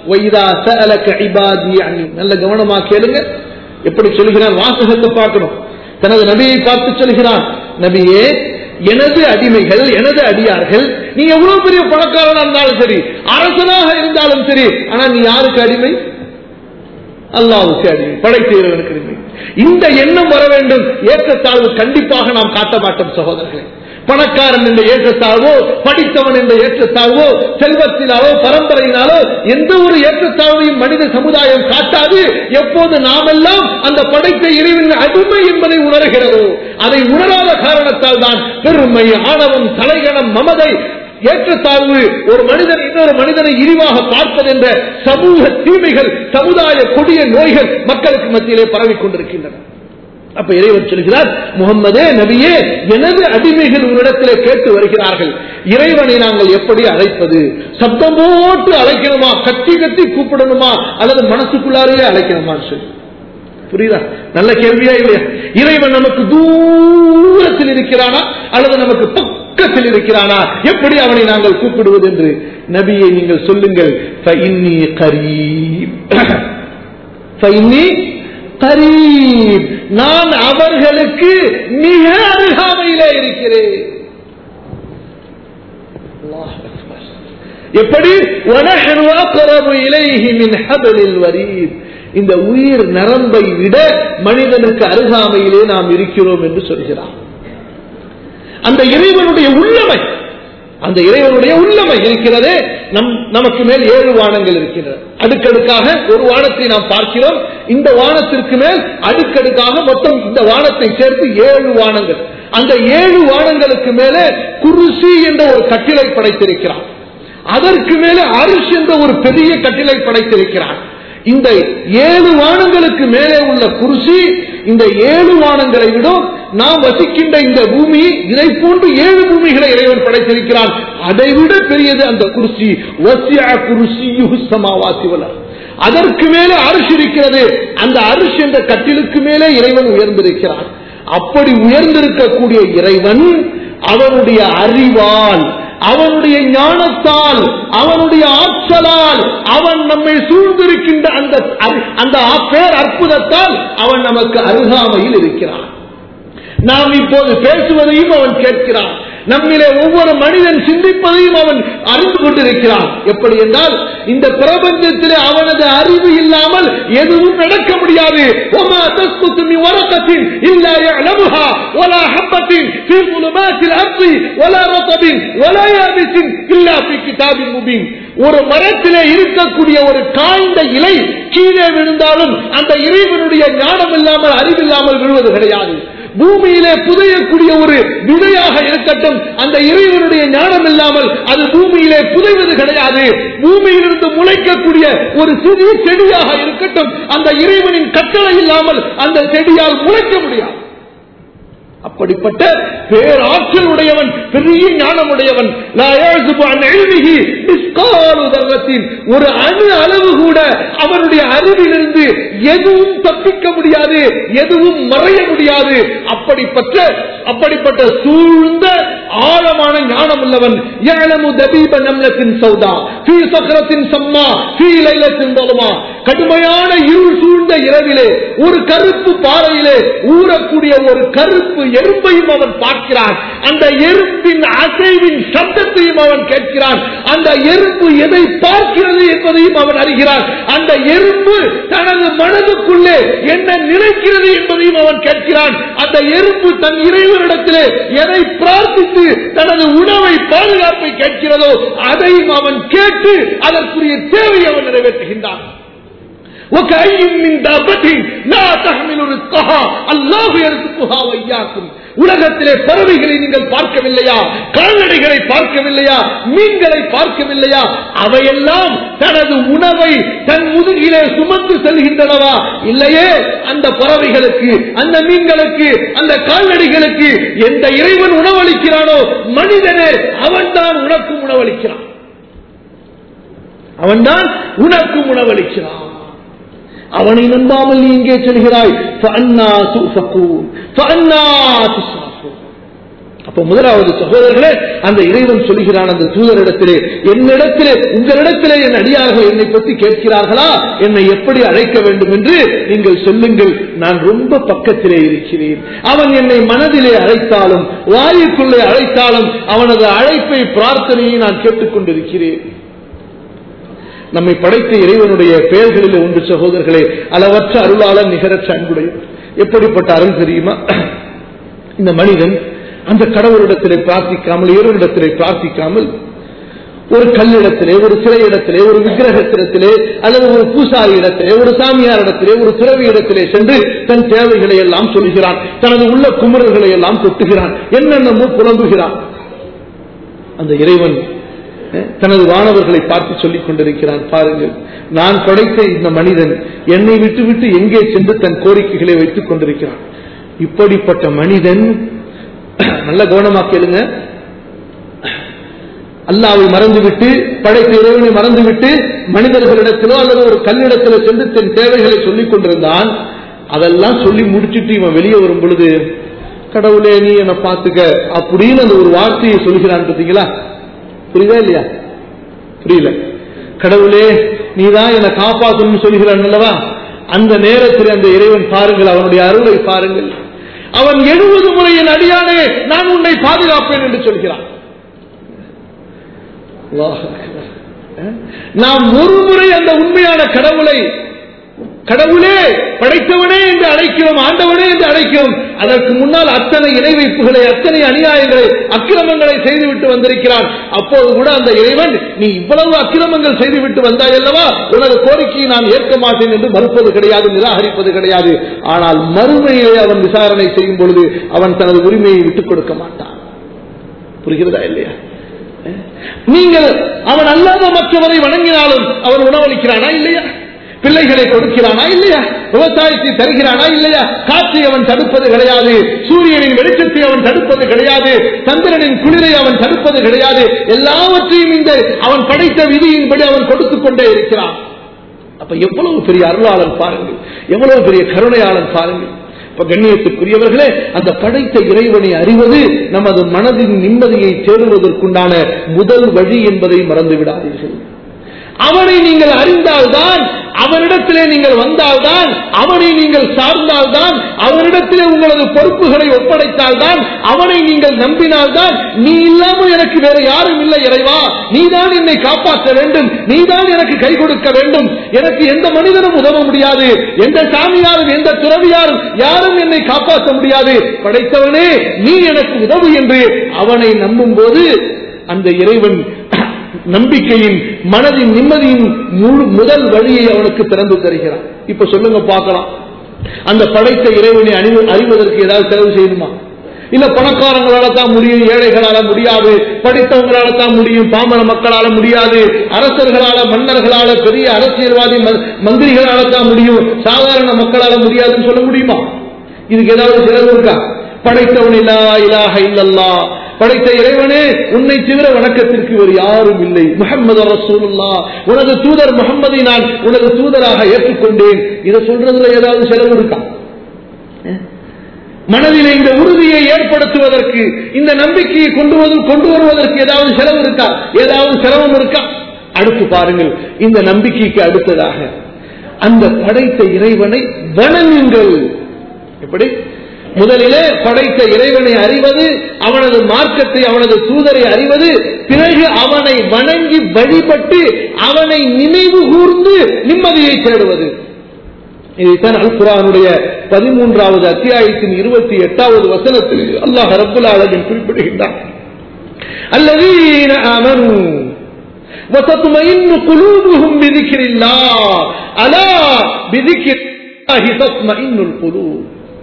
நல்ல கவனமா கேளுங்க. எப்படி சொல்கிறார்? வாசகத்தை பார்க்கணும். தனது நபியை பார்த்து சொல்கிறார், நபியே, எனது அடிமைகள், எனது அடியார்கள், நீ எவ்வளவு பெரிய பணக்காரனா இருந்தாலும் சரி, அரசனாக இருந்தாலும் சரி, ஆனா நீ யாருக்கு அடிமை? அல்லாஹ்வுக்கு அடிமை, படைத்த இறைவனுக்கு அடிமை. இந்த எண்ணம் வர வேண்டும். ஏற்றத்தாழ்வு கண்டிப்பாக நாம் காட்ட மாட்டோம் சகோதரர்களே. பணக்காரன் என்ற ஏற்றத்தாழ்வோ, படித்தவன் என்ற ஏற்றத்தாழ்வோ, செல்வத்தினாலோ, பரம்பரையினாலோ எந்த ஒரு ஏற்றத்தாழ்வையும் மனித சமுதாயம் காட்டாது. எப்போது நாமெல்லாம் அந்த படைத்த இறைவனின் அடிமை என்பதை உணர்கிறதோ, அதை உணராத காரணத்தால் தான் பெருமை, ஆணவம், தலைகணம், மமதை, ஏற்றத்தாழ்வு, ஒரு மனிதன் இன்னொரு மனிதனை இழிவாக பார்ப்பது என்ற சமூக தீமைகள், சமுதாய கொடிய நோய்கள் மக்களுக்கு மத்தியிலே பரவிக் கொண்டிருக்கின்றன. அப்ப இறைவன் சொல்கிறார், முகம்மதே, நபியே, எனது அடிமைகள் உன்னிடத்திலே கேட்டு வருகிறார்கள், இறைவனை நாங்கள் எப்படி அழைப்பது? சப்தம் போட்டு அழைக்கணுமா, கத்தி கத்தி கூப்பிடணுமா, அல்லது மனசுக்குள்ளாரையே அழைக்கணுமான்னு சொல்லி. புரியுதா? நல்ல கேள்வியா இல்லையா? இறைவன் நமக்கு தூரத்தில் இருக்கிறானா அல்லது நமக்கு பக்கத்தில் இருக்கிறானா? எப்படி அவனை நாங்கள் கூப்பிடுவது என்று நபியை நீங்கள் சொல்லுங்கள். ஃபஇன்னி கரீப், ஃபஇன்னி கரீப், நான் அவர்களுக்கு மிக அருகாமையிலே இருக்கிறேன். எப்படி? வனஹ்னு அக்ரபு இலைஹி மின் ஹப்லில் வரீத், இந்த உயிர் நரம்பை விட மனிதனுக்கு அருகாமையிலே நாம் இருக்கிறோம் என்று சொல்கிறார். அந்த இறைவனுடைய உள்ளமை, அந்த இறைவனுடைய உள்ளமை இருக்கிறதே, நம் நமக்கு மேல் ஏழு வானங்கள் இருக்கின்றன. அடுக்கடுக்காக ஒரு வானத்தை நாம் பார்க்கிறோம். இந்த வானத்திற்கு மேல் அடுக்கடுக்காக மொத்தம் இந்த வானத்தை சேர்த்து ஏழு வானங்கள். அந்த ஏழு வானங்களுக்கு மேலே குர்சி என்ற ஒரு கட்டிலை படைத்திருக்கிறார். அதற்கு மேலே அரிஷ் என்ற ஒரு பெரிய கட்டிலை படைத்திருக்கிறார். இந்த ஏழு வானங்களுக்கு மேலே உள்ள குர்சி இந்த ஏழு வானங்களை விட நாம் வசிக்கின்ற இந்த பூமி, இதை போன்று ஏழு பூமிகளை இறைவன் படைத்திருக்கிறான். அதை விட பெரியது அந்த குர்சி. வசிஅ குர்சியுஹு ஸமாவாத்தி வல் அர்த், அதற்கு மேலே அரிசி இருக்கிறது. அந்த அரிசி என்ற கட்டிலுக்கு மேலே இறைவன் உயர்ந்திருக்கிறான். அப்படி உயர்ந்திருக்கக்கூடிய இறைவன் அவனுடைய அறிவால், அவனுடைய ஞானத்தால், அவனுடைய ஆற்றலால், அவன் நம்மை சூழ்ந்திருக்கின்ற அந்த அந்த பேர் அற்புதத்தால் அவன் நமக்கு அருகாமையில் இருக்கிறான். நாம் இப்போது பேசுவதையும் அவன் கேட்கிறான். நம்மிலே ஒவ்வொரு மனிதன் சிந்திப்பதையும் அவன் அறிந்து கொண்டிருக்கிறான். எப்படி என்றால், இந்த பிரபஞ்சத்திலே அவனது அறிவு இல்லாமல் எதுவும் நடக்க முடியாது. ஒரு மரத்திலே இருக்கக்கூடிய ஒரு காய்ந்த இலை கீழே விழுந்தாலும் அந்த இறைவனுடைய ஞானம் இல்லாமல், அறிவில்லாமல் விழுவது கிடையாது. பூமியிலே புதையக்கூடிய ஒரு விதையாக இருக்கட்டும், அந்த இறைவனுடைய ஞானம் இல்லாமல் அது பூமியிலே புதைவது கிடையாது. பூமியிலிருந்து முளைக்கக்கூடிய ஒரு சிறிய செடியாக இருக்கட்டும், அந்த இறைவனின் கட்டளை இல்லாமல் அந்த செடியால் முளைக்க முடியாது. அப்படிப்பட்ட பேராற்றல் உடையவன், பெரிய ஞானம் உடையவன். ஒரு அணு அளவு கூட அவனுடைய அறிவிலிருந்து எதுவும் தப்பிக்க முடியாது, எதுவும் மறைய முடியாது. அப்படிப்பட்ட அப்படிப்பட்ட சூழ்ந்த ஆழமான ஞானம் உள்ளவன். கடுமையான இருள் சூழ்ந்த இரவிலே ஒரு கருப்பு பாறையிலே ஊறக்கூடிய ஒரு கருப்பு எறும்பையும் அவன் பார்க்கிறான். அந்த எறும்பின் அசைவின் சத்தத்தையும் அவன் கேட்கிறான். அந்த எறும்பு எதை பார்க்கிறது என்பதையும் அவன் அறிகிறான். அந்த எறும்பு தனது மனதுக்குள்ளே என்ன நினைக்கிறது என்பதையும் அவன் கேட்கிறான். அந்த எறும்பு தன் இறைவனிடத்திலே எதை பிரார்த்தித்து தனது உணவை, பாதுகாப்பை கேட்கிறதோ அதையும் அவன் கேட்டு அதற்குரிய தேவையை அவன் நிறைவேற்றுகின்றான். உலகத்திலே பறவைகளை நீங்கள் பார்க்கவில்லையா? கால்நடைகளை பார்க்கவில்லையா? மீன்களை பார்க்கவில்லையா? அவையெல்லாம் தனது உணவை தன் முதுகிலே சுமந்து செல்கின்றனவா? இல்லையே. அந்த பறவைகளுக்கு, அந்த மீன்களுக்கு, அந்த கால்நடைகளுக்கு எந்த இறைவன் உணவளிக்கிறானோ மனிதனே அவன்தான் உனக்கும் உணவளிக்கிறான். அவன்தான் உனக்கும் உணவளிக்கிறான். அவனை நம்பாமல் நீ இங்கே செல்கிறாய். அப்ப முதலாவது சகோதரர்களே, அந்த இறைவன் சொல்கிறான் அந்த தூதரிடத்திலே, என்னிடத்திலே, உங்களிடத்திலே என் அடியார்கள் என்னை பற்றி கேட்கிறார்களா, என்னை எப்படி அழைக்க வேண்டும் என்று நீங்கள் சொல்லுங்கள், நான் ரொம்ப பக்கத்திலே இருக்கிறேன். அவன் என்னை மனதிலே அழைத்தாலும் வாயுக்குள்ளே அழைத்தாலும் அவனது அழைப்பை, பிரார்த்தனையை நான் கேட்டுக்கொண்டிருக்கிறேன். நம்மை படைத்த இறைவனுடைய பெயர்களில் ஒன்று சகோதரர்களே, அளவற்ற அருளாளன், நிகரற்ற அன்புடைய. எப்படிப்பட்ட அருள் தெரியுமா? இந்த மனிதன் அந்த கடவுளிடத்திலே பிரார்த்திக்காமல், இறைவனிடத்திலே பிரார்த்திக்காமல், ஒரு கல்லிடத்திலே, ஒரு சிலை இடத்திலே, ஒரு விக்கிரகத்திடத்திலே, அல்லது ஒரு பூசாரி இடத்திலே, ஒரு சாமியார் இடத்திலே, ஒரு துறவி இடத்திலே சென்று தன் தேவைகளை எல்லாம் சொல்கிறான். தனது உள்ள குமுறல்களை எல்லாம் கொட்டுகிறான். என்னென்னமோ புலம்புகிறான். அந்த இறைவன் தனது வானவர்களை பார்த்து சொல்லிக் கொண்டிருக்கிறான். பாருங்கள், நான் படைத்த இந்த மனிதன் என்னை விட்டு விட்டு எங்கே சென்று தன் கோரிக்கைகளை வைத்துக் கொண்டிருக்கிறான். இப்படிப்பட்ட மனிதன், நல்ல கவனமாக கேளுங்க, அல்லாஹ்வை மறந்துவிட்டு, படைத்த இறைவனை மறந்துவிட்டு மனிதர்களிடத்திலோ அல்லது ஒரு கல்லிடத்திலோ சென்று தன் தேவைகளை சொல்லிக் கொண்டிருந்தான். அதெல்லாம் சொல்லி முடிச்சுட்டு இவன் வெளியே வரும் பொழுது, கடவுளே நீ என்னை பார்த்துக்க அப்படின்னு அந்த ஒரு வார்த்தையை சொல்கிறான். பார்த்தீங்களா? புரியுதா இல்லையா? புரியல. கடவுளே நீதான் என்னை காப்பாற்றணும்னு சொல்கிறான் அல்லவா? அந்த நேரத்தில் அந்த இறைவன் பாருங்கள், அவனுடைய அருளை பாருங்கள். அவன் எழுபது முறை என் அடியானே நான் உன்னை பாதுகாப்பேன் என்று சொல்கிறான். நாம் ஒரு முறை அந்த உண்மையான கடவுளை, கடவுளே, படைத்தவனே என்று அழைக்கிறோம், ஆண்டவனே என்று அழைக்கிறோம். அதற்கு முன்னால் அத்தனை இணை வைப்புகளை, அத்தனை அநியாயங்களை, அக்கிரமங்களை செய்துவிட்டு வந்திருக்கிறான். அப்போது கூட அந்த இறைவன், நீ இவ்வளவு அக்கிரமங்கள் செய்துவிட்டு வந்தாய் அல்லவா, உனது கோரிக்கையை நான் ஏற்க மாட்டேன் என்று மறுப்பது கிடையாது, நிராகரிப்பது கிடையாது. ஆனால் மறுமையை அவன் விசாரணை செய்யும் பொழுது அவன் தனது உரிமையை விட்டுக் கொடுக்க மாட்டான். புரிகிறதா இல்லையா? நீங்கள் அவன் அல்லாத மற்றவரை வணங்கினாலும் அவன் உணவளிக்கிறானா இல்லையா? பிள்ளைகளை கொடுக்கிறானா இல்லையா? விவசாயத்தை தருகிறானா இல்லையா? காற்றை அவன் தடுப்பது கிடையாது. சூரியனின் வெளிச்சத்தை அவன் தடுப்பது கிடையாது. சந்திரனின் குளிரை அவன் தடுப்பது கிடையாது. எல்லாவற்றையும் இந்த அவன் படைத்த விதியின்படி அவன் கொடுத்துக் கொண்டே இருக்கிறான். அப்ப எவ்வளவு பெரிய அருளாளன் பாருங்கள், எவ்வளவு பெரிய கருணையாளன் பாருங்கள். இப்ப கண்ணியத்துக்குரியவர்களே, அந்த படைத்த இறைவனை அறிவது நமது மனதின் நிம்மதியை தேடுவதற்குண்டான முதல் வழி என்பதை மறந்து விடாதீர்கள். அவனை நீங்கள் அறிந்தால்தான், அவனிடத்திலே நீங்கள் வந்தால்தான், அவனை நீங்கள் சார்ந்தால்தான், அவனிடத்திலே உங்களது பொறுப்புகளை ஒப்படைத்தால்தான், அவனை நீங்கள் நம்பினால்தான், நீ இல்லாமல் எனக்கு வேற யாரும் இல்லை இறைவா, நீதான் என்னை காப்பாற்ற வேண்டும், நீதான் எனக்கு கை கொடுக்க வேண்டும், எனக்கு எந்த மனிதனும் உதவ முடியாது, எந்த சாமியாரும் எந்த துறவியாரும் யாரும் என்னை காப்பாற்ற முடியாது, படைத்தவனே நீ எனக்கு உதவு என்று அவனை நம்பும் போது அந்த இறைவன் நம்பிக்கையின் மனதின் நிம்மதியின் முதல் வழியை அவனுக்கு திறந்து தருகிறான். இப்ப சொல்லுங்க பார்க்கலாம், அந்த படைத்த இறைவனை அறிவதற்கு ஏதாவது செலவு செய்யணுமா? இல்ல பணக்காரங்களால தான் முடியும், ஏழைகளால முடியாது, படித்தவங்களால தான் முடியும், பாமர மக்களால முடியாது, அரசர்களால மன்னர்களால பெரிய அரசியல்வாதி மந்திரிகளால தான் முடியும், சாதாரண மக்களால முடியாதுன்னு சொல்ல முடியுமா? இதுக்கு ஏதாவது செலவு இருக்கா? படைத்தவன் இல்லா இலாஹ இல்லல்லாஹ், படைத்த இறைவனே உன்னை தவிர வணக்கத்திற்கு வேறு யாரும் இல்லை, முஹம்மது ரசூலுல்லாஹ், உனது தூதர் முஹம்மதை நான் உனது தூதராக ஏற்றுக்கொண்டேன். இதை சொல்றதுல ஏதாவது செலவு இருக்கா? மனதிலே இந்த உறுதியை ஏற்படுத்துவதற்கு, இந்த நம்பிக்கையை கொண்டு கொண்டு வருவதற்கு ஏதாவது செலவு இருக்கா? ஏதாவது சிரமம் இருக்கா? அடுத்து பாருங்கள், இந்த நம்பிக்கைக்கு அடுத்ததாக அந்த படைத்த இறைவனை வணங்குங்கள். எப்படி? முதலிலே படைத்த இறைவனை அறிவது, அவனது மார்க்கத்தை அவனது தூதரை அறிவது, பிறகு அவனை வணங்கி வழிபட்டு அவனை நினைவு கூர்ந்து நிம்மதியை தேடுவது. இதைத்தான் அல் குர்ஆனுடைய பதிமூன்றாவது அத்தியாயத்தின் இருபத்தி எட்டாவது வசனத்தில் அல்லாஹ் ரப்புல் ஆலமீன் குறிப்பிடுகின்றான். அல்லதீன ஆமனூ வதத்மஇன்னு குலூபுஹும் பிதிக்ரில்லாஹ் அலா பிதிக்ரில்லாஹி தத்மஇன்னுல் குலூப்.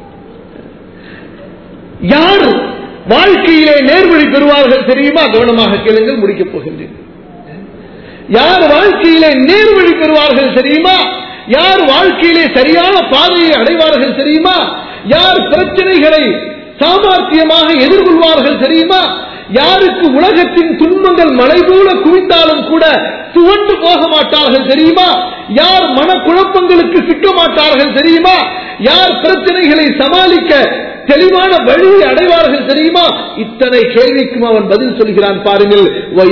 யார் வாழ்க்கையிலே நேர்வழி பெறுவார்கள் தெரியுமா? கவனமாக கேளுங்கள், முடிக்கப் போகின்றேன். யார் வாழ்க்கையிலே நேர்வழி பெறுவார்கள் தெரியுமா? யார் வாழ்க்கையிலே சரியான பாதையை அடைவார்கள் தெரியுமா? யார் பிரச்சனைகளை சாமர்த்தியமாக எதிர்கொள்வார்கள் தெரியுமா? யாருக்கு உலகத்தின் துன்பங்கள் மலை போல குவிந்தாலும் கூட துவண்டு போக மாட்டார்கள் தெரியுமா? யார் மனக்குழப்பங்களுக்கு சிக்க மாட்டார்கள் தெரியுமா? யார் பிரச்சனைகளை சமாளிக்க தெளிவான வழியை அடைவார்கள் தெரியுமா? இத்தனை கேள்விக்கும் அவன் பதில் சொல்கிறான் பாருங்கள்.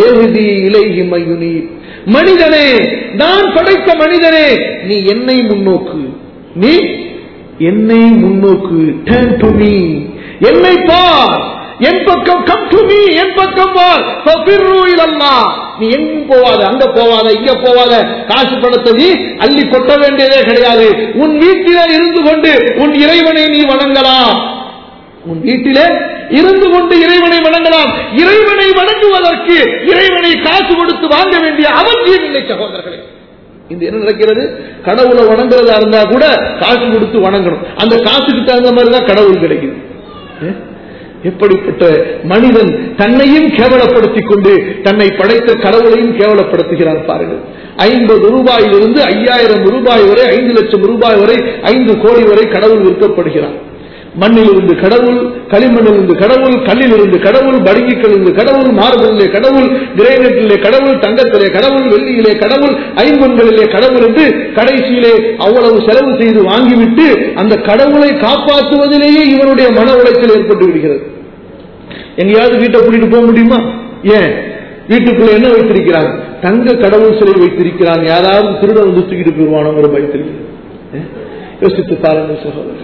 மனிதனே, நான் படைத்த மனிதனே, நீ என்னை முன்னோக்கு, நீ என்னை முன்னோக்கு, turn to me, என்னை பார், என் பக்கம் come to me, என் பக்கம் பார், ஃபபிர்ரு இலல்லாஹ். நீ எங்கும் போவாத, அங்க போவாத, இங்க போவாத, காசு பணத்தை நீ அள்ளி கொட்ட வேண்டியதே கிடையாது. உன் வீட்டிலே இருந்து கொண்டு உன் இறைவனை நீ வணங்கலாம். உன் வீட்டிலே இருந்து கொண்டு இறைவனை வணங்கலாம். இறைவனை வணங்குவதற்கு இறைவனை காசு கொடுத்து வாங்க வேண்டிய அவசியம் இல்லை சகோதரர்களே. இந்த என்ன நடக்கிறது? கடவுளை வணங்குறதா இருந்தா கூட காசு கொடுத்து வணங்கணும். அந்த காசுக்கு தகுந்த மாதிரிதான் கடவுள் கிடைக்குது. எப்படிப்பட்ட மனிதன் தன்னையும் கேவலப்படுத்திக் கொண்டு தன்னை படைத்த கடவுளையும் கேவலப்படுத்துகிறார் பாருங்கள். ஐம்பது ரூபாயிலிருந்து ஐயாயிரம் ரூபாய் வரை, ஐந்து லட்சம் ரூபாய் வரை, ஐந்து கோடி வரை கடவுள் விற்கப்படுகிறார். மண்ணிலிருந்து கடவுள், களிமண்ணிலிருந்து கடவுள், கல்லிலிருந்து கடவுள், படுங்கிலிருந்து கடவுள், மார்பிலே கடவுள், கிரேனைட்டிலே கடவுள், தங்கத்திலே கடவுள், வெள்ளியிலே கடவுள், ஐம்பொன்களிலே கடவுள் என்று கடைசியிலே அவ்வளவு செலவு செய்து வாங்கிவிட்டு அந்த கடவுளை காப்பாற்றுவதிலேயே இவனுடைய மன உளைச்சல் ஏற்பட்டு விடுகிறது. எங்கேயாவது வீட்டை கூட்டிட்டு போக முடியுமா? ஏன்? வீட்டுக்குள்ள என்ன வைத்திருக்கிறாங்க? தங்க கடவுள் சிலை வைத்திருக்கிறாங்க. யாராவது திருட வந்து தூக்கிட்டு போயிருவானோ ஒரு பயத்தில். யோசித்து பாருங்கள் சகோதரர்.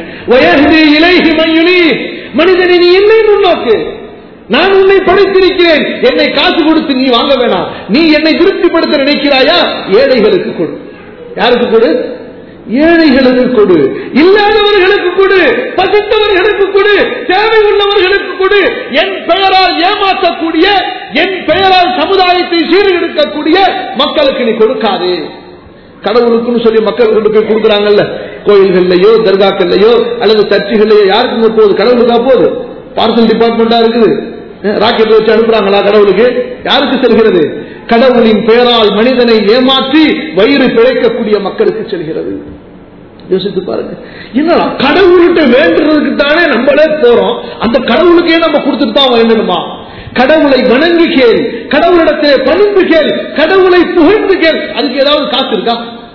மனிதனை நீ என்னை முன்னோக்கு, நான் உன்னை படைத்திருக்கிறேன், என்னை காசு கொடுத்து நீ வாங்க வேணாம். நீ என்னை திருப்திப்படுத்த நினைக்கிறாயா? ஏழைகளுக்கு கொடு. யாருக்கு கொடு? ஏழைகளுக்கு கொடு, இல்லாதவர்களுக்கு கொடு, பசித்தவர்களுக்கு கொடு, தேவை உள்ளவர்களுக்கு கொடு. என் பெயரால் ஏமாற்றக்கூடிய, என் பெயரால் சமுதாயத்தை சீர்கெடுக்கக்கூடிய மக்களுக்கு நீ கொடுக்காதே. கடவுளுக்குன்னு சொல்லி மக்கள் கொண்டு போய் கொடுக்குறாங்கல்ல, கோயில்கள்லயோ தர்காக்கள்லயோ அல்லது சர்ச்சுகள்லயோ, யாருக்கு போகுது? கடவுளுக்கா போகுது? பார்சல் டிபார்ட்மெண்டா இருக்குது, ராக்கெட் வச்சு அனுப்புறாங்களா கடவுளுக்கு? யாருக்கு செல்கிறது? கடவுளின் பெயரால் மனிதனை ஏமாற்றி வயிறு பிழைக்கக்கூடிய மக்களுக்கு செல்கிறது. யோசித்து பாருங்க. என்னடா கடவுள்கிட்ட வேண்டுறதுக்கு தானே நம்மளே போறோம், அந்த கடவுளுக்கே நம்ம கொடுத்துட்டு தான் வேண்டணுமா? கடவுளை வணங்கி கேள், கடவுளிடத்திலே பணிந்து கேள், கடவுளை புகழ்ந்து கேள். அதுக்கு ஏதாவது காசு இருக்கா?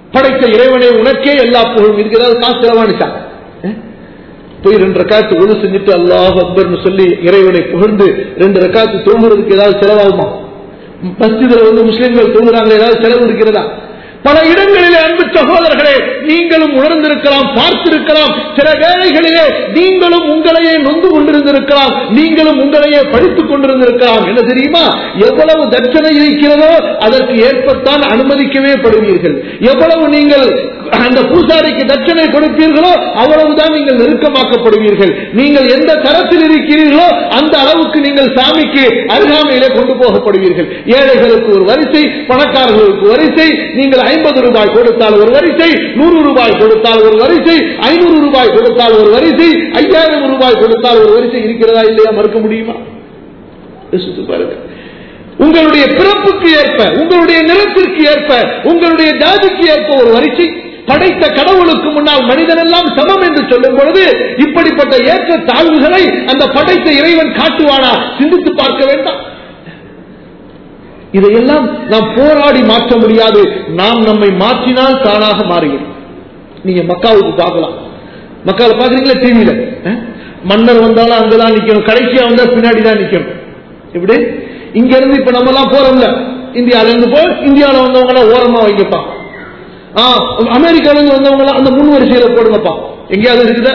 படைத்த இறைவனே உனக்கே எல்லா புகழும் இருக்கு. ஏதாவது காசு செலவானிச்சாங்க? போய் ரெண்டு ரக்காத்து ஒழு செஞ்சுட்டு அல்லாஹ் அக்பர்னு சொல்லி இறைவனை புகழ்ந்து ரெண்டு ரக்காத்து தொழுகிறதுக்கு ஏதாவது செலவாகுமா? மஸ்ஜிதுல வந்து முஸ்லிம்கள் தொழுகிறாங்க, ஏதாவது செலவு இருக்கிறதா? பல இடங்களிலே அன்பு சகோதரர்களே நீங்களும் உணர்ந்திருக்கலாம், பார்த்திருக்கலாம். சில வேளைகளிலே நீங்களும் உங்களையே நொந்து கொண்டிருந்திருக்கலாம், நீங்களும் உங்களையே படித்துக் கொண்டிருந்திருக்கலாம். என்ன தெரியுமா? எவ்வளவு தட்சணை இருக்கிறதோ அதற்கு ஏற்பத்தான் அனுமதிக்கவே படுவீர்கள். எவ்வளவு நீங்கள் அந்த பூசாரிக்கு தட்சணை கொடுப்பீர்களோ அவ்வளவுதான் நீங்கள் நெருக்கமாக்கப்படுவீர்கள். நீங்கள் எந்த தரத்தில் இருக்கிறீர்களோ அந்த அளவுக்கு நீங்கள் சாமிக்கு அருகாமையிலே கொண்டு போகப்படுவீர்கள். ஏழைகளுக்கு ஒரு வரிசை, பணக்காரர்களுக்கு வரிசை. நீங்கள் ஐம்பது ரூபாய் கொடுத்தால் ஒரு வரிசை, நூறு ரூபாய் கொடுத்தால் ஒரு வரிசை, ஐநூறு ரூபாய் கொடுத்தால் ஒரு வரிசை, ஐயாயிரம் ரூபாய் கொடுத்தால் ஒரு வரிசை இருக்கிறதா இல்லையா? மறுக்க முடியுமா? பாருங்க. உங்களுடைய பிறப்புக்கு ஏற்ப, உங்களுடைய நிறத்திற்கு ஏற்ப, உங்களுடைய ஜாதிக்கு ஏற்ப ஒரு வரிசை. படைத்த கடவுளுக்கு முன்னால் மனிதன் எல்லாம் சமம் என்று சொல்லும் பொழுது இப்படிப்பட்ட ஏற்ற தாழ்வுகளை அந்த படைத்த இறைவன் காட்டுவானா? சிந்தித்து பார்க்க வேண்டாம். இதையெல்லாம் நாம் போராடி மாற்ற முடியாது. நாம் நம்மை மாற்றினால் தானாக மாறுகிறோம். நீங்க மக்காவுக்கு பார்க்கலாம். மக்காவை பாக்குறீங்களா? டிவியில மன்னர் வந்தாலும் அங்கதான் நிக்கணும், கடைசியா வந்தா பின்னாடி தான் நிக்கணும். இப்படி இங்க இருந்து இப்ப நம்ம எல்லாம் போறோம்ல, இந்தியால இருந்து போ, இந்தியாவில வந்தவங்க ஓரமா வைங்கப்பா, அமெரிக்கால இருந்து வந்தவங்க அந்த முன் வரிசையில போடுங்கப்பா. எங்கேயாவது இருக்குது?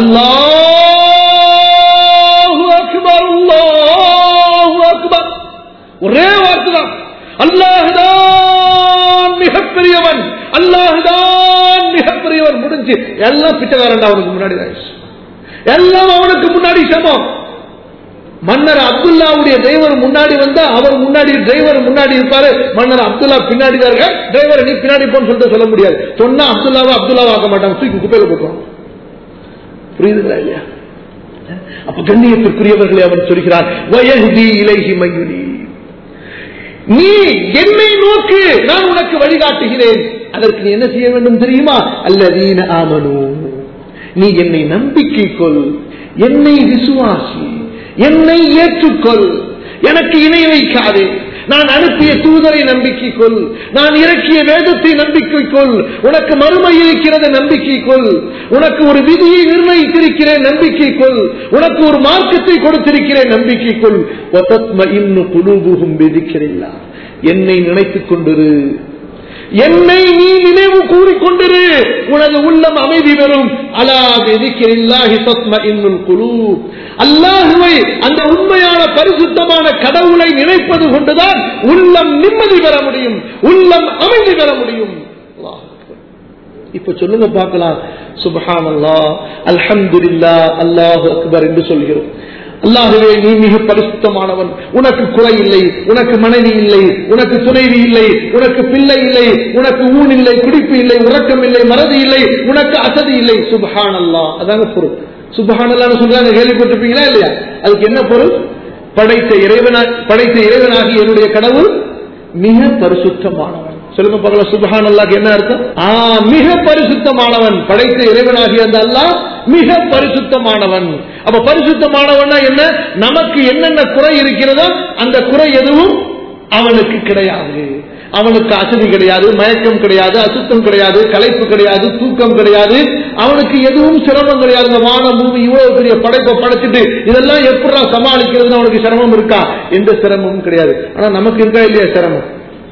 அல்லாஹு அக்பர், அல்லாஹு அக்பர், ஒரே வார்த்தை தான். அல்லாஹுதான் மிகப்பெரியவன், அல்லாஹுதான் மிகப்பெரியவன். முடிஞ்சு. எல்லாம் பிச்சைக்காரன் அவனுக்கு முன்னாடி, எல்லாம் அவனுக்கு முன்னாடி சமம். மன்னர் அப்துல்லாவுடைய டிரைவர் முன்னாடி வந்தா அவர் முன்னாடி டிரைவர் முன்னாடி இருப்பாரு, மன்னர் அப்துல்லா பின்னாடி தான் இருக்க. டிரைவர் நீ பின்னாடி போன்னு சொல்லிட்டு சொல்ல முடியாது. சொன்னா அப்துல்லாவை அப்துல்லாவை ஆக்க மாட்டாங்க, தூக்கி குப்பையில போட்டுருவாங்க. புரியுதுங்களா இல்லையா? அப்ப கண்ணியத்திற்குரியவர்களை அவர் சொல்கிறார், வயஹ்தி இலைஹி மய்யுனி, நீ என்னை நோக்கு, நான் உனக்கு வழிகாட்டுகிறேன். அதற்கு நீ என்ன செய்ய வேண்டும் தெரியுமா? அல்லதீன ஆமனு, நீ என்னை நம்பிக்கை கொள், என்னை விசுவாசி, என்னை ஏற்றுக்கொள், எனக்கு இணை வைக்காதே. நான் அனுப்பிய தூதரை நம்பிக்கை கொள், நான் இறக்கிய வேதத்தை நம்பிக்கை கொள், உனக்கு மறுமை இருக்கிறத நம்பிக்கை கொள், உனக்கு ஒரு விதியை நிர்ணயித்திருக்கிறேன் நம்பிக்கை கொள், உனக்கு ஒரு மார்க்கத்தை கொடுத்திருக்கிறேன் நம்பிக்கை கொள். வதத்மஇன்னு குலூபுஹும் பிதிக்ரில்லாஹ், என்னை நினைத்துக் கொண்டிரு, என்னை நீ நினைவு கூறிக்கொண்டிரு, உனது உள்ளம் அமைதி பெறும். அலா பிதிக்ரில்லாஹி தத்மஇன்னுல் குலூப், அல்லாஹ்வை, அந்த உண்மையான பரிசுத்தமான கடவுளை நினைப்பது கொண்டுதான் உள்ளம் நிம்மதி பெற முடியும், உள்ளம் அமைதி பெற முடியும். இப்ப சொல்லுங்க பார்க்கலாம், சுப்ஹானல்லாஹ், அல்ஹம்துலில்லாஹ், அல்லாஹு அக்பர் என்று சொல்கிறோம். அல்லாஹ்வே நீ மிக பரிசுத்தமானவன், உனக்கு குறை இல்லை, உனக்கு மனைவி இல்லை, உனக்கு துணைவி இல்லை, உனக்கு பிள்ளை இல்லை, உனக்கு ஊன் இல்லை, குடிப்பு இல்லை, உறக்கம் இல்லை, மறதி இல்லை, உனக்கு அசதி இல்லை. சுப்ஹானல்லாஹ், அதாங்க பொருள். சுப்ஹானல்லாஹ்னு சொல்றாங்க, கேள்விப்பட்டிருப்பீங்களா இல்லையா? அதுக்கு என்ன பொருள்? படைத்த இறைவனா படைத்த இறைவனாகி என்னுடைய கடவுள் மிக பரிசுத்தமானவன். சொல்லுங்க பார்க்கலாம், சுப்ஹானல்லாஹ்க்கு என்ன அர்த்தம்? ஆ, மிக பரிசுத்தமானவன். படைத்த இறைவனாகி அந்த அல்லாஹ் மிக பரிசுத்தமானவன். அப்ப பரிசுத்தமானவன்னா என்ன? நமக்கு என்னென்ன குறை இருக்கிறதோ அந்த குறை எதுவும் அவனுக்கு கிடையாது. அவனுக்கு அசதி கிடையாது, மயக்கம் கிடையாது, அசுத்தம் கிடையாது, களைப்பு கிடையாது, தூக்கம் கிடையாது, அவனுக்கு எதுவும் சிரமம் கிடையாது. வானம் பூமி இவ்வளவு பெரிய படைப்பை படைச்சிட்டு இதெல்லாம் எப்படி சமாளிக்கிறதுன்னு அவனுக்கு சிரமம் இருக்கா? எந்த சிரமமும் கிடையாது. ஆனா நமக்கு இருக்கா இல்லையா சிரமம்?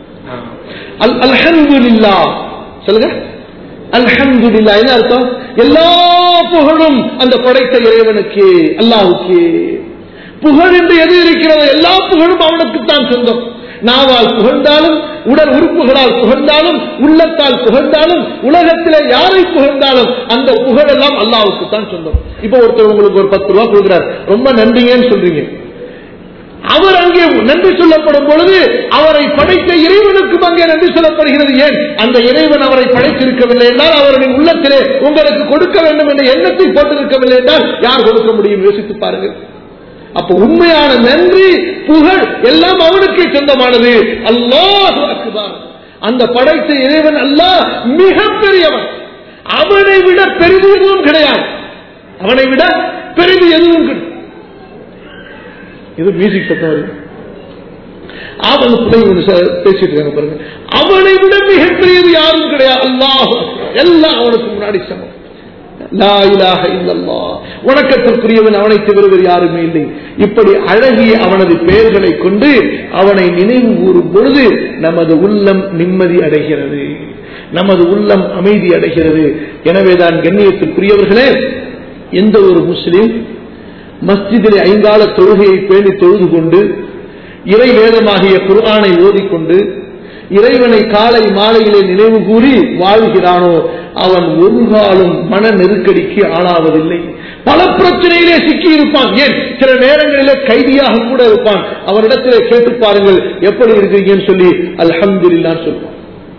அல்ஹம்துலில்லாஹ் சொல்லுங்க, அல்ஹம்துலில்லாஹ் என்ன அர்த்தம்? எல்லா புகழும் அந்த படைத்த இறைவனுக்கு, அல்லாஹ்வுக்கு. புகழ் என்று எது இருக்கிறதோ எல்லா புகழும் அவனுக்குத்தான் சொந்தம். நாவால் புகழ்ந்தாலும், உடல் உறுப்புகளால் புகழ்ந்தாலும், உள்ளத்தால் புகழ்ந்தாலும், உலகத்திலே யாரை புகழ்ந்தாலும் அந்த புகழ் எல்லாம் அல்லாஹ்வுக்கு தான் சொந்தம். இப்ப ஒருத்தர் உங்களுக்கு ஒரு பத்து ரூபாய் கொடுக்கிறார், ரொம்ப நன்றிங்கன்னு சொல்றீங்க. அவர் அங்கே நன்றி சொல்லப்படும் பொழுது அவரை படைத்த இறைவனுக்கும் அங்கே நன்றி சொல்லப்படுகிறது. ஏன்? அந்த இறைவன் அவரை படைத்திருக்கவில்லை என்றால், அவருடைய உள்ளத்திலே உங்களுக்கு கொடுக்க வேண்டும் என்ற எண்ணத்தை போட்டிருக்கவில்லை என்றால் யார் கொடுக்க முடியும்? யோசித்து பாருங்கள். அப்ப உண்மையான நன்றி, புகழ் எல்லாம் அவனுக்கு சொந்தமானது. அல்லாஹு அக்பர். அந்த படைத்த இறைவன் அல்லாஹ் மிக பெரியவன். அவனை விட பெரிது எதுவும் கிடையாது. அவனை விட பெரிது எதுவும் கிடையாது. இது மியூசிக் சத்தம் வருது. அவன் பிள்ளை பேசிட்டு இருக்காங்க பாருங்க. அவனை விட மிகப்பெரியது யாரும் கிடையாது. அல்லாஹ் எல்லாம் அவனுக்கு முன்னாடி சமம். லா இலாஹ இல்லல்லாஹ், வணக்கத்திற்குரியவன் அவனை தவிர வேறு யாருமே இல்லை. இப்படி அழகிய அவனது பெயர்களை கொண்டு அவனை நினைவு கூறும் பொழுது நமது உள்ளம் நிம்மதி அடைகிறது, நமது உள்ளம் அமைதி அடைகிறது. எனவேதான் கண்ணியத்திற்குரியவர்களே, எந்த ஒரு முஸ்லிம் மஸ்ஜிதிலே ஐங்கால தொழுகையை பேணி தொழுது கொண்டு இறை வேதமாகிய குர்ஆனை ஓதிக்கொண்டு இறைவனை காலை மாலையிலே நினைவு கூறி வாழ்கிறானோ அவன் ஒரு காலம் மன நெருக்கடிக்கு ஆளாவதில்லை. பல பிரச்சனையிலே சிக்கி இருப்பான், ஏன் சில நேரங்களிலே கைதியாக கூட இருப்பான். அவரிடத்திலே கேட்டு பாருங்கள் எப்படி இருக்கீங்கன்னு சொல்லி அல்ஹம்துலில்லாஹ் சொல்லுவான்.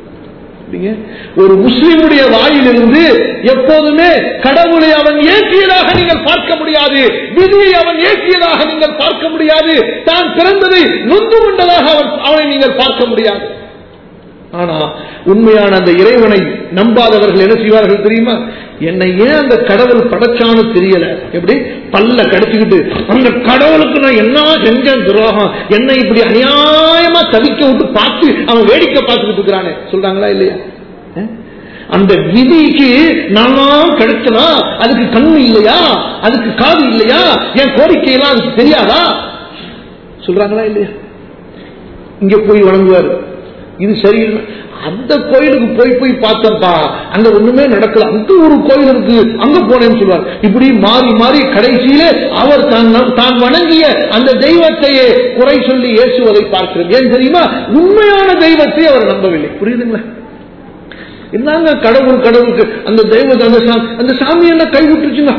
ஒரு முஸ்லிமுடைய வாயிலிருந்து எப்போதுமே கடவுளை அவன் ஏற்றியதாக நீங்கள் பார்க்க முடியாது, விதியை அவன் ஏற்றியதாக நீங்கள் பார்க்க முடியாது, தான் பிறந்ததை நொந்து கொண்டதாக அவனை நீங்கள் பார்க்க முடியாது. ஆனா உண்மையான அந்த இறைவனை நம்பாதவர்கள் என்ன செய்வார்கள் தெரியுமா? என்னை ஏன் அந்த கடவுள் படைச்சான்னு தெரியல, எப்படி பல்ல கடிச்சுக்கிட்டு அந்த கடவுளுக்கு நான் என்ன செஞ்சேன் துரோகம், என்னை இப்படி அநியாயமா தவிக்க விட்டு பார்த்து அவன் வேடிக்கை பார்த்துக்கிட்டு இருக்கிறானே சொல்றாங்களா இல்லையா? அந்த விதிக்கு நானா கிடைச்சனா, அதுக்கு கண்ணு இல்லையா, அதுக்கு காது இல்லையா, என் கோரிக்கையெல்லாம் அதுக்கு தெரியாதா சொல்றாங்களா இல்லையா? இங்க போய் வணங்குவார், இது சரியில்லை. அந்த கோயிலுக்கு போய் போய் பார்த்தப்பா அங்க ஒண்ணுமே நடக்கல, அங்க ஒரு கோயில் இருக்கு அங்க போனேன்னு சொல்வார். இப்படி மாறி மாறி கடைசியிலே அவர் தான் வணங்கிய அந்த தெய்வத்தையே குறை சொல்லி ஏசுவதை பார்க்கிறோம். ஏன் தெரியுமா? உண்மையான தெய்வத்தை அவர் நம்பவில்லை. புரியுதுங்களா? என்னங்க கடவுள் கடவுளுக்கு அந்த தெய்வத்தை அந்த சாமி என்ன கைவிட்டுச்சுங்க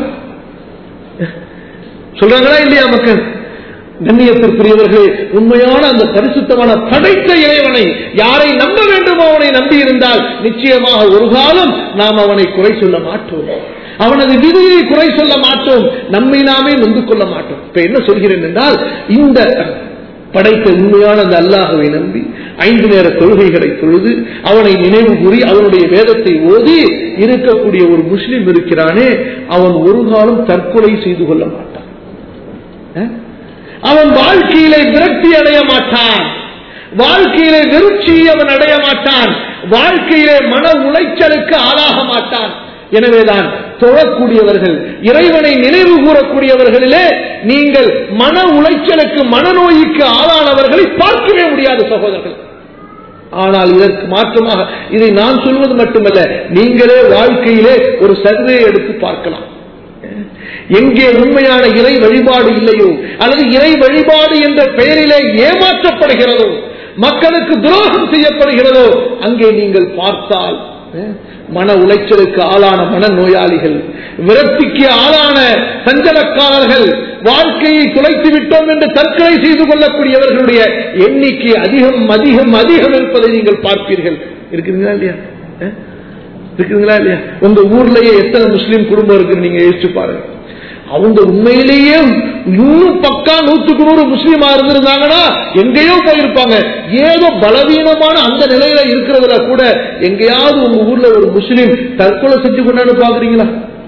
சொல்றாங்களா இல்லையா மக்கள்? கண்ணியத்திற்குரியவர்களே, உண்மையான அந்த பரிசுத்தமான படைத்த இறைவனை யாரை நம்ப வேண்டுமோ அவனை நம்பி இருந்தால் நிச்சயமாக ஒரு காலம் நாம் அவனை குறை சொல்ல மாட்டோம், அவனது விதியை குறை சொல்ல மாட்டோம், நம்மை நாமே நொந்து கொள்ள மாட்டோம். இப்ப என்ன சொல்கிறேன் என்றால், இந்த படைத்த உண்மையான அந்த அல்லாஹ்வை நம்பி ஐந்து நேர தொழுகைகளை தொழுது அவனை நினைவு கூறி அவனுடைய வேதத்தை ஓதி இருக்கக்கூடிய ஒரு முஸ்லிம் இருக்கிறானே, அவன் ஒரு காலம் தற்கொலை செய்து கொள்ள மாட்டான். அவன் வாழ்க்கையிலே விரக்தி அடைய மாட்டான், வாழ்க்கையிலே வெறுச்சி அவன் அடைய மாட்டான், வாழ்க்கையிலே மன உளைச்சலுக்கு ஆளாக மாட்டான். எனவேதான் தொழக்கூடியவர்கள், இறைவனை நினைவு கூறக்கூடியவர்களிலே நீங்கள் மன உளைச்சலுக்கு மனநோய்க்கு ஆளானவர்களை பார்க்கவே முடியாது சகோதரர்கள். ஆனால் இதற்கு மாற்றமாக இதை நான் சொல்வது மட்டுமல்ல, நீங்களே வாழ்க்கையிலே ஒரு சர்வே எடுத்து பார்க்கலாம். எங்கே உண்மையான இறை வழிபாடு இல்லையோ அல்லது இறை வழிபாடு என்ற பெயரிலே ஏமாற்றப்படுகிறதோ, மக்களுக்கு துரோகம் செய்யப்படுகிறதோ, அங்கே நீங்கள் பார்த்தால் மன உளைச்சலுக்கு ஆளான மன நோயாளிகள், விரக்திக்கு ஆளான சஞ்சலக்காரர்கள், வாழ்க்கையை துளைத்து விட்டோம் என்று தற்கொலை செய்து கொள்ளக்கூடியவர்களுடைய எண்ணிக்கை அதிகம் அதிகம் அதிகம் இருப்பதை நீங்கள் பார்ப்பீர்கள். இருக்குங்களா இல்லையா? இருக்குங்களா இல்லையா? உங்க ஊர்லயே எத்தனை முஸ்லீம் குடும்பம் இருக்கு நீங்க யோசிச்சு பாருங்க. அவங்க உண்மையிலேயே நூறு பக்கா நூற்றுக்கு நூறு முஸ்லீமா இருந்திருந்தாங்கன்னா எங்கேயோ போயிருப்பாங்க. ஏதோ பலவீனமான அந்த நிலையில இருக்கிறதுல கூட எங்கேயாவது உங்க ஊர்ல ஒரு முஸ்லீம் தற்கொலை செஞ்சு கொண்டாந்து பாக்குறீங்களா?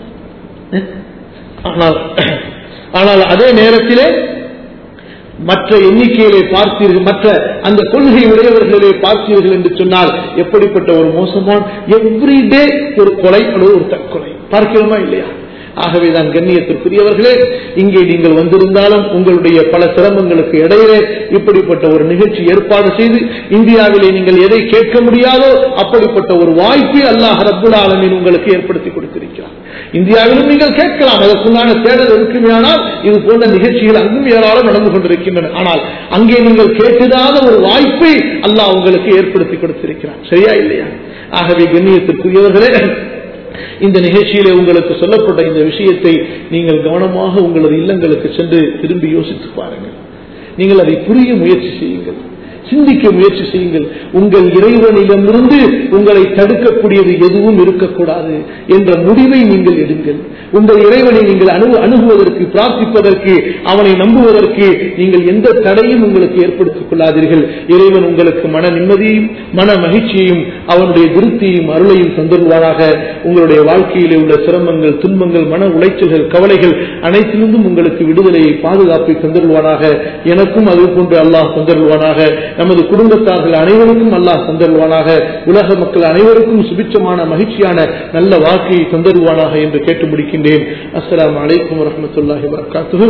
ஆனால் ஆனால் அதே நேரத்திலே மற்ற எண்ணிக்கையிலே பார்த்தீர்கள், மற்ற அந்த கொள்கை உடையவர்களிலே பார்த்தீர்கள் என்று சொன்னால் எப்படிப்பட்ட ஒரு மோசமான எவ்ரிடே ஒரு கொலை அல்லது ஒரு தற்கொலை பார்க்கிறோமா இல்லையா? ஆகவேதான் கண்ணியத்திற்குரியவர்களே, இங்கே நீங்கள் வந்திருந்தாலும் உங்களுடைய பல சிரமங்களுக்கு இடையிலே இப்படிப்பட்ட ஒரு நிகழ்ச்சி ஏற்பாடு செய்து இந்தியாவிலே நீங்கள் எதை கேட்க முடியாதோ அப்படிப்பட்ட ஒரு வாய்ப்பை அல்லாஹ் ரப்புல் ஆலமீன் உங்களுக்கு ஏற்படுத்தி கொடுத்திருக்கிறார். இந்தியாவிலும் நீங்கள் கேட்கலாம், அதற்குண்டான தேடல் இருக்குமேயானால் இது போன்ற நிகழ்ச்சிகள் அங்கும் ஏராளம் நடந்து கொண்டிருக்கின்றன. ஆனால் அங்கே நீங்கள் கேட்டதாத ஒரு வாய்ப்பை அல்லாஹ் உங்களுக்கு ஏற்படுத்தி கொடுத்திருக்கிறார். சரியா இல்லையா? ஆகவே கண்ணியத்திற்குரியவர்களே, இந்த நிகழ்ச்சியிலே உங்களுக்கு சொல்லப்பட்ட இந்த விஷயத்தை நீங்கள் கவனமாக உங்களது இல்லங்களுக்கு சென்று திரும்பி யோசித்து பாருங்கள். நீங்கள் அதை புரிய முயற்சி செய்யுங்கள், சிந்திக்க முயற்சி செய்யுங்கள். உங்கள் இறைவனிடமிருந்து உங்களை தடுக்கக்கூடியது எதுவும் இருக்கக்கூடாது என்ற முடிவை நீங்கள் எடுங்கள். உங்கள் இறைவனை நீங்கள் அணு அணுகுவதற்கு பிரார்த்திப்பதற்கு அவனை நம்புவதற்கு நீங்கள் எந்த தடையும் உங்களுக்கு ஏற்படுத்திக் கொள்ளாதீர்கள். இறைவன் உங்களுக்கு மன நிம்மதியையும் மன மகிழ்ச்சியையும் அவனுடைய திருப்தியையும் அருளையும் தந்தருவானாக. உங்களுடைய வாழ்க்கையிலே உள்ள சிரமங்கள், துன்பங்கள், மன உளைச்சல்கள், கவலைகள் அனைத்திலிருந்தும் உங்களுக்கு விடுதலையை, பாதுகாப்பை தந்தருவானாக. எனக்கும் அது போன்று அல்லாஹ் தந்தருவானாக. நமது குடும்பத்தார்கள் அனைவருக்கும் அல்லாஹ் தந்தருவானாக. உலக மக்கள் அனைவருக்கும் சுபிச்சமான மகிழ்ச்சியான நல்ல வாழ்க்கையை தந்தருவானாக என்று கேட்டு முடிக்கின்றேன். அஸ்ஸலாமு அலைக்கும் வரஹ்மத்துல்லாஹி வபரகாத்துஹு.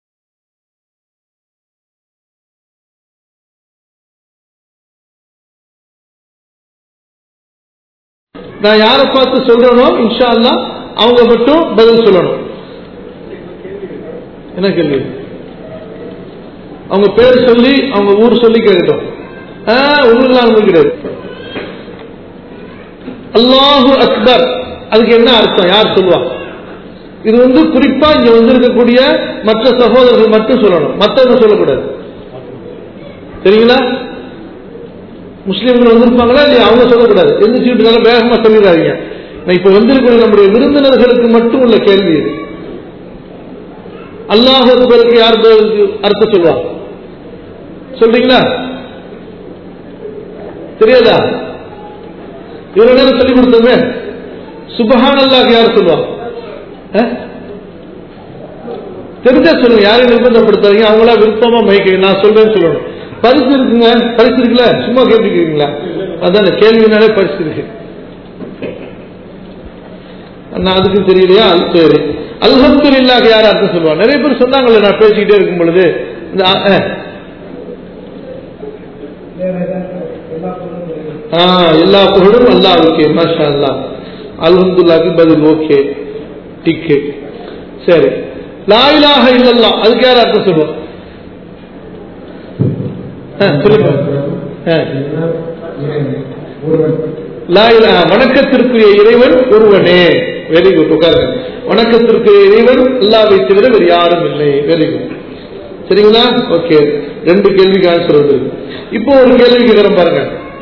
நான் யாரை பார்த்து சொல்றேனோ இன்ஷா அல்லாஹ் அவங்க மட்டும் பதில் சொல்லணும். என்ன கேள்வி? அவங்க பேர் சொல்லி அவங்க ஊர் சொல்லி கேட்கட்டும். உங்களுக்கு கிடையாது. அல்லாஹு அக்பர் அதுக்கு என்ன அர்த்தம் யார் சொல்லுவா? இது வந்து குறிப்பா இங்க வந்திருக்கக்கூடிய மற்ற சகோதரர்கள் மட்டும் சொல்லணும், மற்றவங்க சொல்லக்கூடாது. சரிங்களா? முஸ்லீம்கள் வந்திருப்பாங்களா இல்லையா? அவங்க சொல்லக்கூடாது. எந்த சீட்டுனாலும் வேகமா சொல்லிடாதீங்க. நான் இப்ப வந்திருக்கிற நம்முடைய விருந்தினர்களுக்கு மட்டும் உள்ள கேள்வி இது. அல்லாஹ் அக்பருக்கு யார் அர்த்தம் சொல்லுவா? சொல்றீங்களா? தெரியாதா? இவ்வளவு நேரம் சொல்லிக் கொடுத்தோமே. சுபஹான் அல்லாஹ் யார் சொல்லுவா? தெரிஞ்சா சொல்லுங்க, யாரையும் நிர்பந்தப்படுத்தாதீங்க. அவங்களா விருப்பமா மைக்க நான் சொல்றேன்னு சொல்லணும். பரிசு இருக்குங்க, பரிசு இருக்குல்ல, சும்மா கேட்டுக்கிறீங்களா? அதான் கேள்வினாலே பரிசு இருக்கு. நான் அதுக்கு தெரியலையா? சரி. அல்ஹம்துலில்லாஹ் யார் அர்த்தம் சொல்லுவாங்க? நிறைய பேர் சொன்னாங்கல்ல நான் பேசிக்கிட்டே இருக்கும் பொழுது. எல்லா புகழும் அல்லாஹ்வுக்கே. மாஷா அல்லாஹ். அல்ஹம்துலில்லாஹ்க்கு பதில் ஓகே, டிக். சரி. லா இலாஹ இல்லல்லாஹ் அதுக்கு யார் அர்த்தம் சொல்லுவாங்க? வணக்கத்திற்குரிய இறைவன் ஒருவனே. Very good. உட்காருங்க. வணக்கத்திற்குரிய இறைவன் அல்லாஹ்வை தவிர வேறு யாரும் இல்லை. Very good. சரிங்களா? ஓகே. ரெண்டு கேள்விக்கு ஆன்சர் வந்து. இப்போ ஒரு கேள்வி கேட்கிறேன் பாருங்க.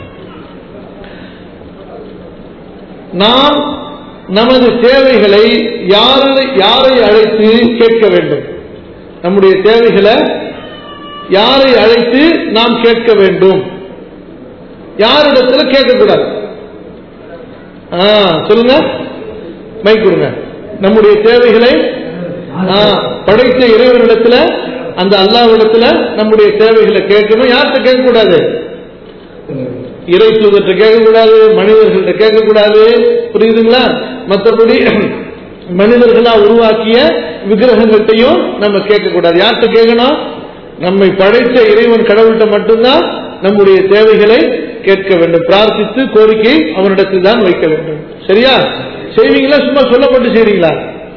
நாம் நமது தேவைகளை யாரை யாரை அழைத்து கேட்க வேண்டும்? நம்முடைய தேவைகளை யாரை அழைத்து நாம் கேட்க வேண்டும்? யாரிடத்துல கேட்கக்கூடாது? சொல்லுங்க, மைக் கொடுங்க. நம்முடைய தேவைகளை படைத்த இறைவனிடத்துல, அந்த அல்லாஹ்விடத்துல நம்முடைய தேவைகளை கேட்கணும். யார்கிட்ட கேட்கக்கூடாது? இறை தூதர்கிட்ட கேட்கக்கூடாது, மனிதர்கள்ட்ட கேட்கக்கூடாது. புரியுதுங்களா? மற்றபடி மனிதர்களா உருவாக்கிய விக்கிரகங்கள்ட்டையும் நம்ம கேட்கக்கூடாது. யார்கிட்ட கேட்கணும்? நம்மை படைத்த இறைவன் கடவுள்கிட்ட மட்டும்தான் நம்முடைய தேவைகளை கேட்க வேண்டும். பிரார்த்தித்து கோரிக்கை அவனிடத்தில் தான் வைக்க வேண்டும். சரியா? செய்வீங்களா? சும்மா சொல்லப்பட்டு செய்வீங்களா?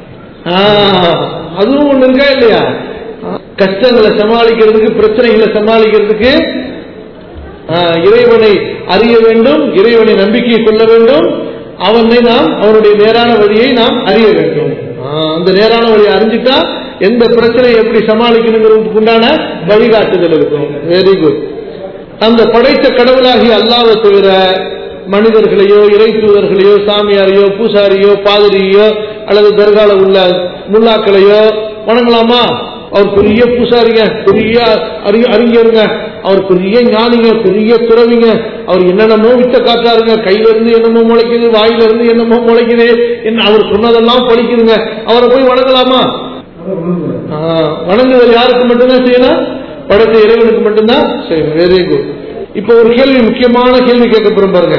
அதுவும் ஒண்ணு இருக்கா இல்லையா? கஷ்டங்களை சமாளிக்கிறதுக்கு, பிரச்சனைகளை சமாளிக்கிறதுக்கு இறைவனை அறிய வேண்டும், இறைவனை நம்பிக்கையை கொள்ள வேண்டும், அவனை நாம் அவனுடைய நேரான வழியை நாம் அறிய வேண்டும். அந்த நேரான வழியை அறிஞ்சிட்டா எந்த பிரச்சனையை எப்படி சமாளிக்கணுங்கிறதுக்கு உண்டான வழிகாட்டுதல் இருக்கும். Very good. அந்த படைத்த கடவுளாகிய அல்லாஹ்வை தவிர மனிதர்களையோ, இறை தூதர்களையோ, சாமியாரையோ, பூசாரியோ, பாதிரியோ அல்லது தர்கால உள்ள முல்லாக்களையோ வணங்கலாமா? அவர் பெரிய பூசாரிங்க, பெரிய அறிஞருங்க, அவர் பெரிய ஞானிங்க, பெரிய துறவிங்க, அவர் என்னென்னமோ வித்த காட்டாருங்க, கையில இருந்து என்னமோ முளைக்குது, வாயில இருந்து என்னமோ முளைக்குது, என்ன அவர் சொன்னதெல்லாம் படிக்குதுங்க, அவரை போய் வணங்கலாமா? வணங்குவது யாருக்கு மட்டும்தான் செய்யணும்? படைத்த இறைவனுக்கு மட்டும்தான் செய்யணும். Very good. இப்ப ஒரு கேள்வி, முக்கியமான கேள்வி கேட்கப்படும் பாருங்க.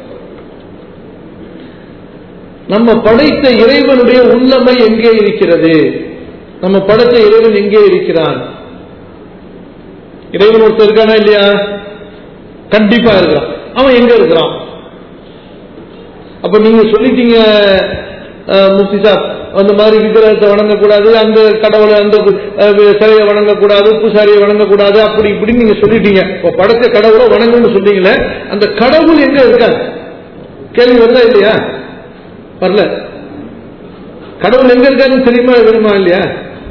நம்ம படைத்த இறைவனுடைய உள்ளமை எங்கே இருக்கிறது? நம்ம படைத்த இறைவன் எங்கே இருக்கிறான்? இறைவன் ஒருத்தர் இருக்கானா இல்லையா? கண்டிப்பா இருக்கான். அவன் எங்க இருக்கிறான்? அப்ப நீங்க சொல்லிட்டீங்க முஃப்தி சாப், அந்த மாதிரி விக்கிரகத்தை வணங்கக்கூடாது, அந்த கடவுளை, அந்த சிலையை வணங்கக்கூடாது, பூசாரியை வணங்கக்கூடாது, அப்படி இப்படின்னு நீங்க சொல்லிட்டீங்க. இப்ப படைத்த கடவுளை வணங்கன்னு சொன்னீங்களே, அந்த கடவுள் எங்க இருக்காங்க? கேள்வி வருதா இல்லையா? வரல. கடவுள் எங்க இருக்காருன்னு தெரியுமா வேணுமா இல்லையா?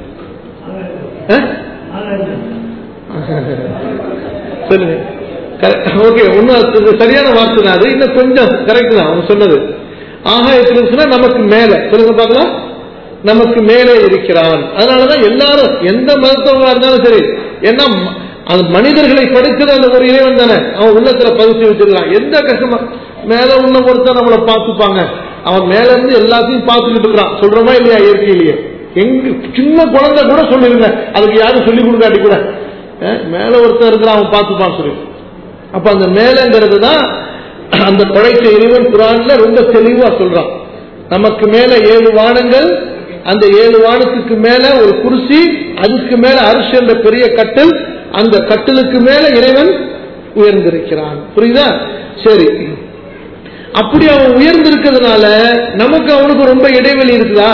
சொல்லுங்க. ஓகே, ஒன்னும் சரியான வார்த்தை தான் அது. இன்னும் கொஞ்சம் கரெக்ட் தான் அவங்க சொன்னது. ஆகாயத்தில் நமக்கு மேல சொல்லுங்க பார்க்கலாம், நமக்கு மேலே இருக்கிறான். அதனாலதான் எல்லாரும் எந்த மதத்தவங்களா இருந்தாலும் சரி, ஏன்னா மனிதர்களை படைத்தது அந்த ஒரு இறைவன் தானே, அவன் உள்ளத்துல பதிச்சு வச்சிருக்கான். எந்த கஷ்டமா மேல உள்ள ஒருத்தர் நம்மளை பார்த்துப்பாங்க, அவன் மேல இருந்து எல்லாத்தையும் பார்த்துக்கிட்டு இருக்கிறான். சொல்றோமா இல்லையா? இயற்கையிலேயே எங்க சின்ன குழந்தை கூட சொல்லிருங்க, அதுக்கு யாரும் சொல்லி கொடுக்காட்டி கூட மேல ஒருத்தர் இருக்கிறான் அவன் பார்த்துப்பான்னு சொல்லி. அப்ப அந்த மேலங்கிறது தான் அந்த படைத்த இறைவன் குர்ஆன்ல ரொம்ப தெளிவா சொல்றான். நமக்கு மேல ஏழு வானங்கள், அந்த ஏழு வானத்துக்கு மேல ஒரு குர்சி, அதுக்கு மேல அர்ஷ் என்ற பெரிய கட்டில், அந்த கட்டிலுக்கு மேல இறைவன் உயர்ந்திருக்கிறான். புரியுதா? சரி, அப்படி அவன் உயர்ந்திருக்கிறதுனால நமக்கு அவனுக்கு ரொம்ப இடைவெளி இருக்குதா?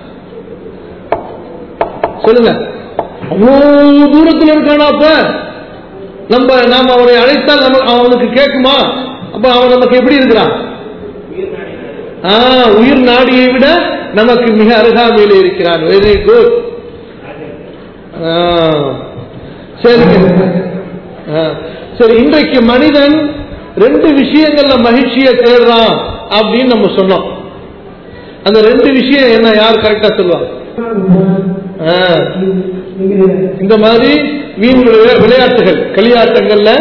சொல்லுங்க. அவ்வளவு தூரத்தில் இருக்கானா? அப்ப நம்ம நாம் அவனை அழைத்தால் அவனுக்கு கேட்குமா? அப்ப அவன் நமக்கு எப்படி இருக்கிறான்? உயிர் நாடியை விட நமக்கு மிக அருகாமையில் இருக்கிறான். Very good. சரிங்க. சரி, இன்றைக்கு மனிதன் ரெண்டு விஷயங்கள்ல மகிழ்ச்சியை தேடுறான் அப்படின்னு நம்ம சொன்னோம். அந்த ரெண்டு விஷயம் என்ன? யார் கரெக்டா சொல்லுவாங்க? இந்த மாதிரி வீண் விளையாட்டுகள், களியாட்டங்கள்ல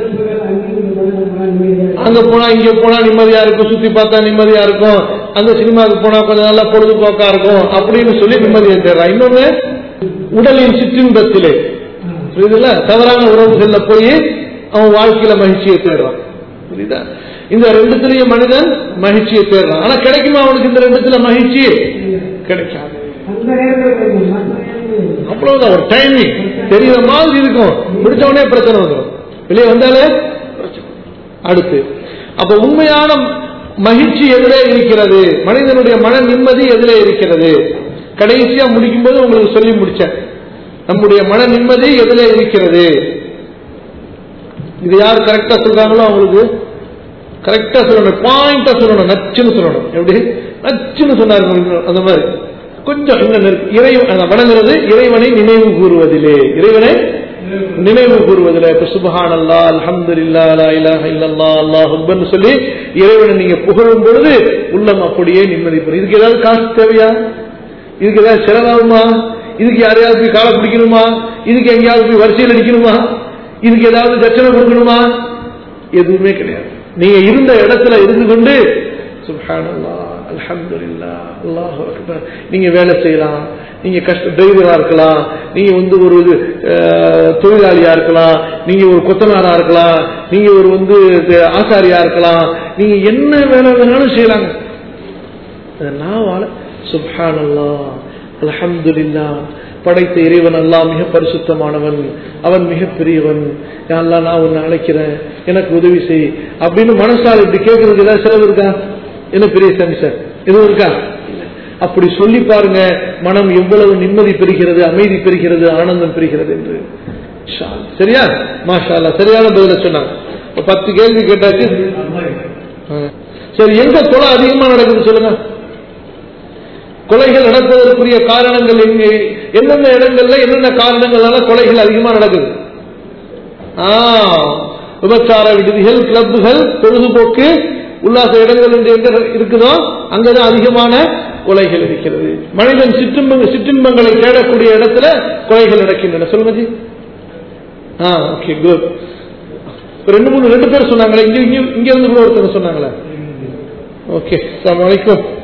அங்க போனா இங்க போனா நிம்மதியா இருக்கும், சுத்தி பார்த்தா நிம்மதியா இருக்கும், அந்த சினிமாவுக்கு போனா கொஞ்சம் நல்லா பொழுதுபோக்கா இருக்கும் அப்படின்னு சொல்லி நிம்மதியை தேடுறான். இன்னொன்னு உடலின் சிற்றின்பத்திலே புரியுதுல்ல, தவறான உறவுகள்ல போய் அவன் வாழ்க்கையில மகிழ்ச்சியை தேடுறான். புரியுதா? இந்த ரெண்டுத்திலையும் மனிதன் மகிழ்ச்சியை தேடுறான். ஆனா கிடைக்குமா அவனுக்கு இந்த ரெண்டுத்துல மகிழ்ச்சி? கிடைக்காது. அவ்வளவுதான். ஒரு டைமிங் தெரியற மாதிரி இருக்கும், முடிச்ச உடனே பிரச்சனை வந்துடும், வெளியே வந்தாலே பிரச்சனை. அடுத்து அப்ப உண்மையான மகிழ்ச்சி எதிலே இருக்கிறது? மனிதனுடைய மன நிம்மதி எதிலே இருக்கிறது? கடைசியா முடிக்கும் போது உங்களுக்கு சொல்லி முடிச்சேன், நம்முடைய மன நிம்மதி எதிலே இருக்கிறது? இது யார் கரெக்டா சொல்றாங்களோ அவங்களுக்கு கரெக்டா சொல்லணும், பாயிண்டா சொல்லணும், நச்சுன்னு சொல்லணும். எப்படி நச்சுன்னு சொன்னாரு அந்த மாதிரி கொஞ்சம் இறைவன் வணங்குறது, இறைவனை நினைவு கூறுவதிலே, இறைவனை நினைவு கூறுவதிலே. சுப்ஹானல்லாஹ், அல்ஹம்துலில்லாஹ், லா இலாஹ இல்லல்லாஹ், அல்லாஹு அக்பர்னு சொல்லி இறைவனை நீங்க புகழும் பொழுது உள்ளம் அப்படியே நிம்மதி பெறும். இதுக்கு ஏதாவது காசு தேவையா? இதுக்கு ஏதாவது செலவாகுமா? இதுக்கு யாரையாவது போய் காலை பிடிக்கணுமா? இதுக்கு எங்கேயாவது போய் வரிசையில் அடிக்கணுமா? இதுக்கு ஏதாவது தட்சணை கொடுக்கணுமா? எதுவுமே கிடையாது. நீங்க இருந்த இடத்துல இருந்து கொண்டு சுப்ஹானல்லாஹ், அல்ஹம்துலில்லாஹ், அல்லாஹு அக்பர் நீங்க வேலை செய்யலாம். நீங்க கஷ்ட டிரைவரா இருக்கலாம், நீங்க வந்து ஒரு தொழிலாளியா இருக்கலாம், நீங்க ஒரு கொத்தனாரா இருக்கலாம், நீங்க ஒரு வந்து ஆசாரியா இருக்கலாம், நீங்க என்ன வேலை வேணாலும் செய்யலாங்க. சுப்ஹானல்லாஹ், அல்ஹம்துலில்லாஹ், படைத்த இறைவன் அல்லாஹ் மிக பரிசுத்தமானவன், அவன் மிக பெரியவன், அல்லாஹ் நான் உன்னை அழைக்கிறேன், எனக்கு உதவி செய் அப்படின்னு மனசால் இப்படி கேட்கறதுக்கு ஏதாவது செலவு இருக்கா? என்ன பெரிய சம்சர் எதுவும் இருக்கா? அப்படி சொல்லி பாருங்க, மனம் எவ்வளவு நிம்மதி பெறுகிறது, அமைதி பெறுகிறது, ஆனந்தம் பெறுகிறது என்று. சரியா? மாஷா அல்லாஹ், சரியான பதில சொன்னாங்க. பத்து கேள்வி கேட்டாச்சு. சரி, எங்க கொலை அதிகமா நடக்குது சொல்லுங்க? கொலைகள் நடப்பதற்குரிய காரணங்கள் எங்கே? என்னென்ன இடங்கள்ல என்னென்ன காரணங்களால கொலைகள் அதிகமா நடக்குது? விபச்சார விடுதிகள், கிளப்புகள், பொழுதுபோக்கு உல்லாச இடங்கள் என்று எங்க இருக்குதோ அங்கதான் அதிகமான கொலைகள் இருக்கிறது. மனிதன் சிற்றின்ப சிற்றின்பங்களை தேடக்கூடிய இடத்துல கொலைகள் நடக்கின்றன. சொல்லுங்க ஜி. Okay, good. ரெண்டு மூணு ரெண்டு பேர் சொன்னாங்களே, இங்க இங்க இருந்து கூட ஒருத்தர் சொன்னாங்களே. ஓகே, அஸ்ஸலாமு அலைக்கும்.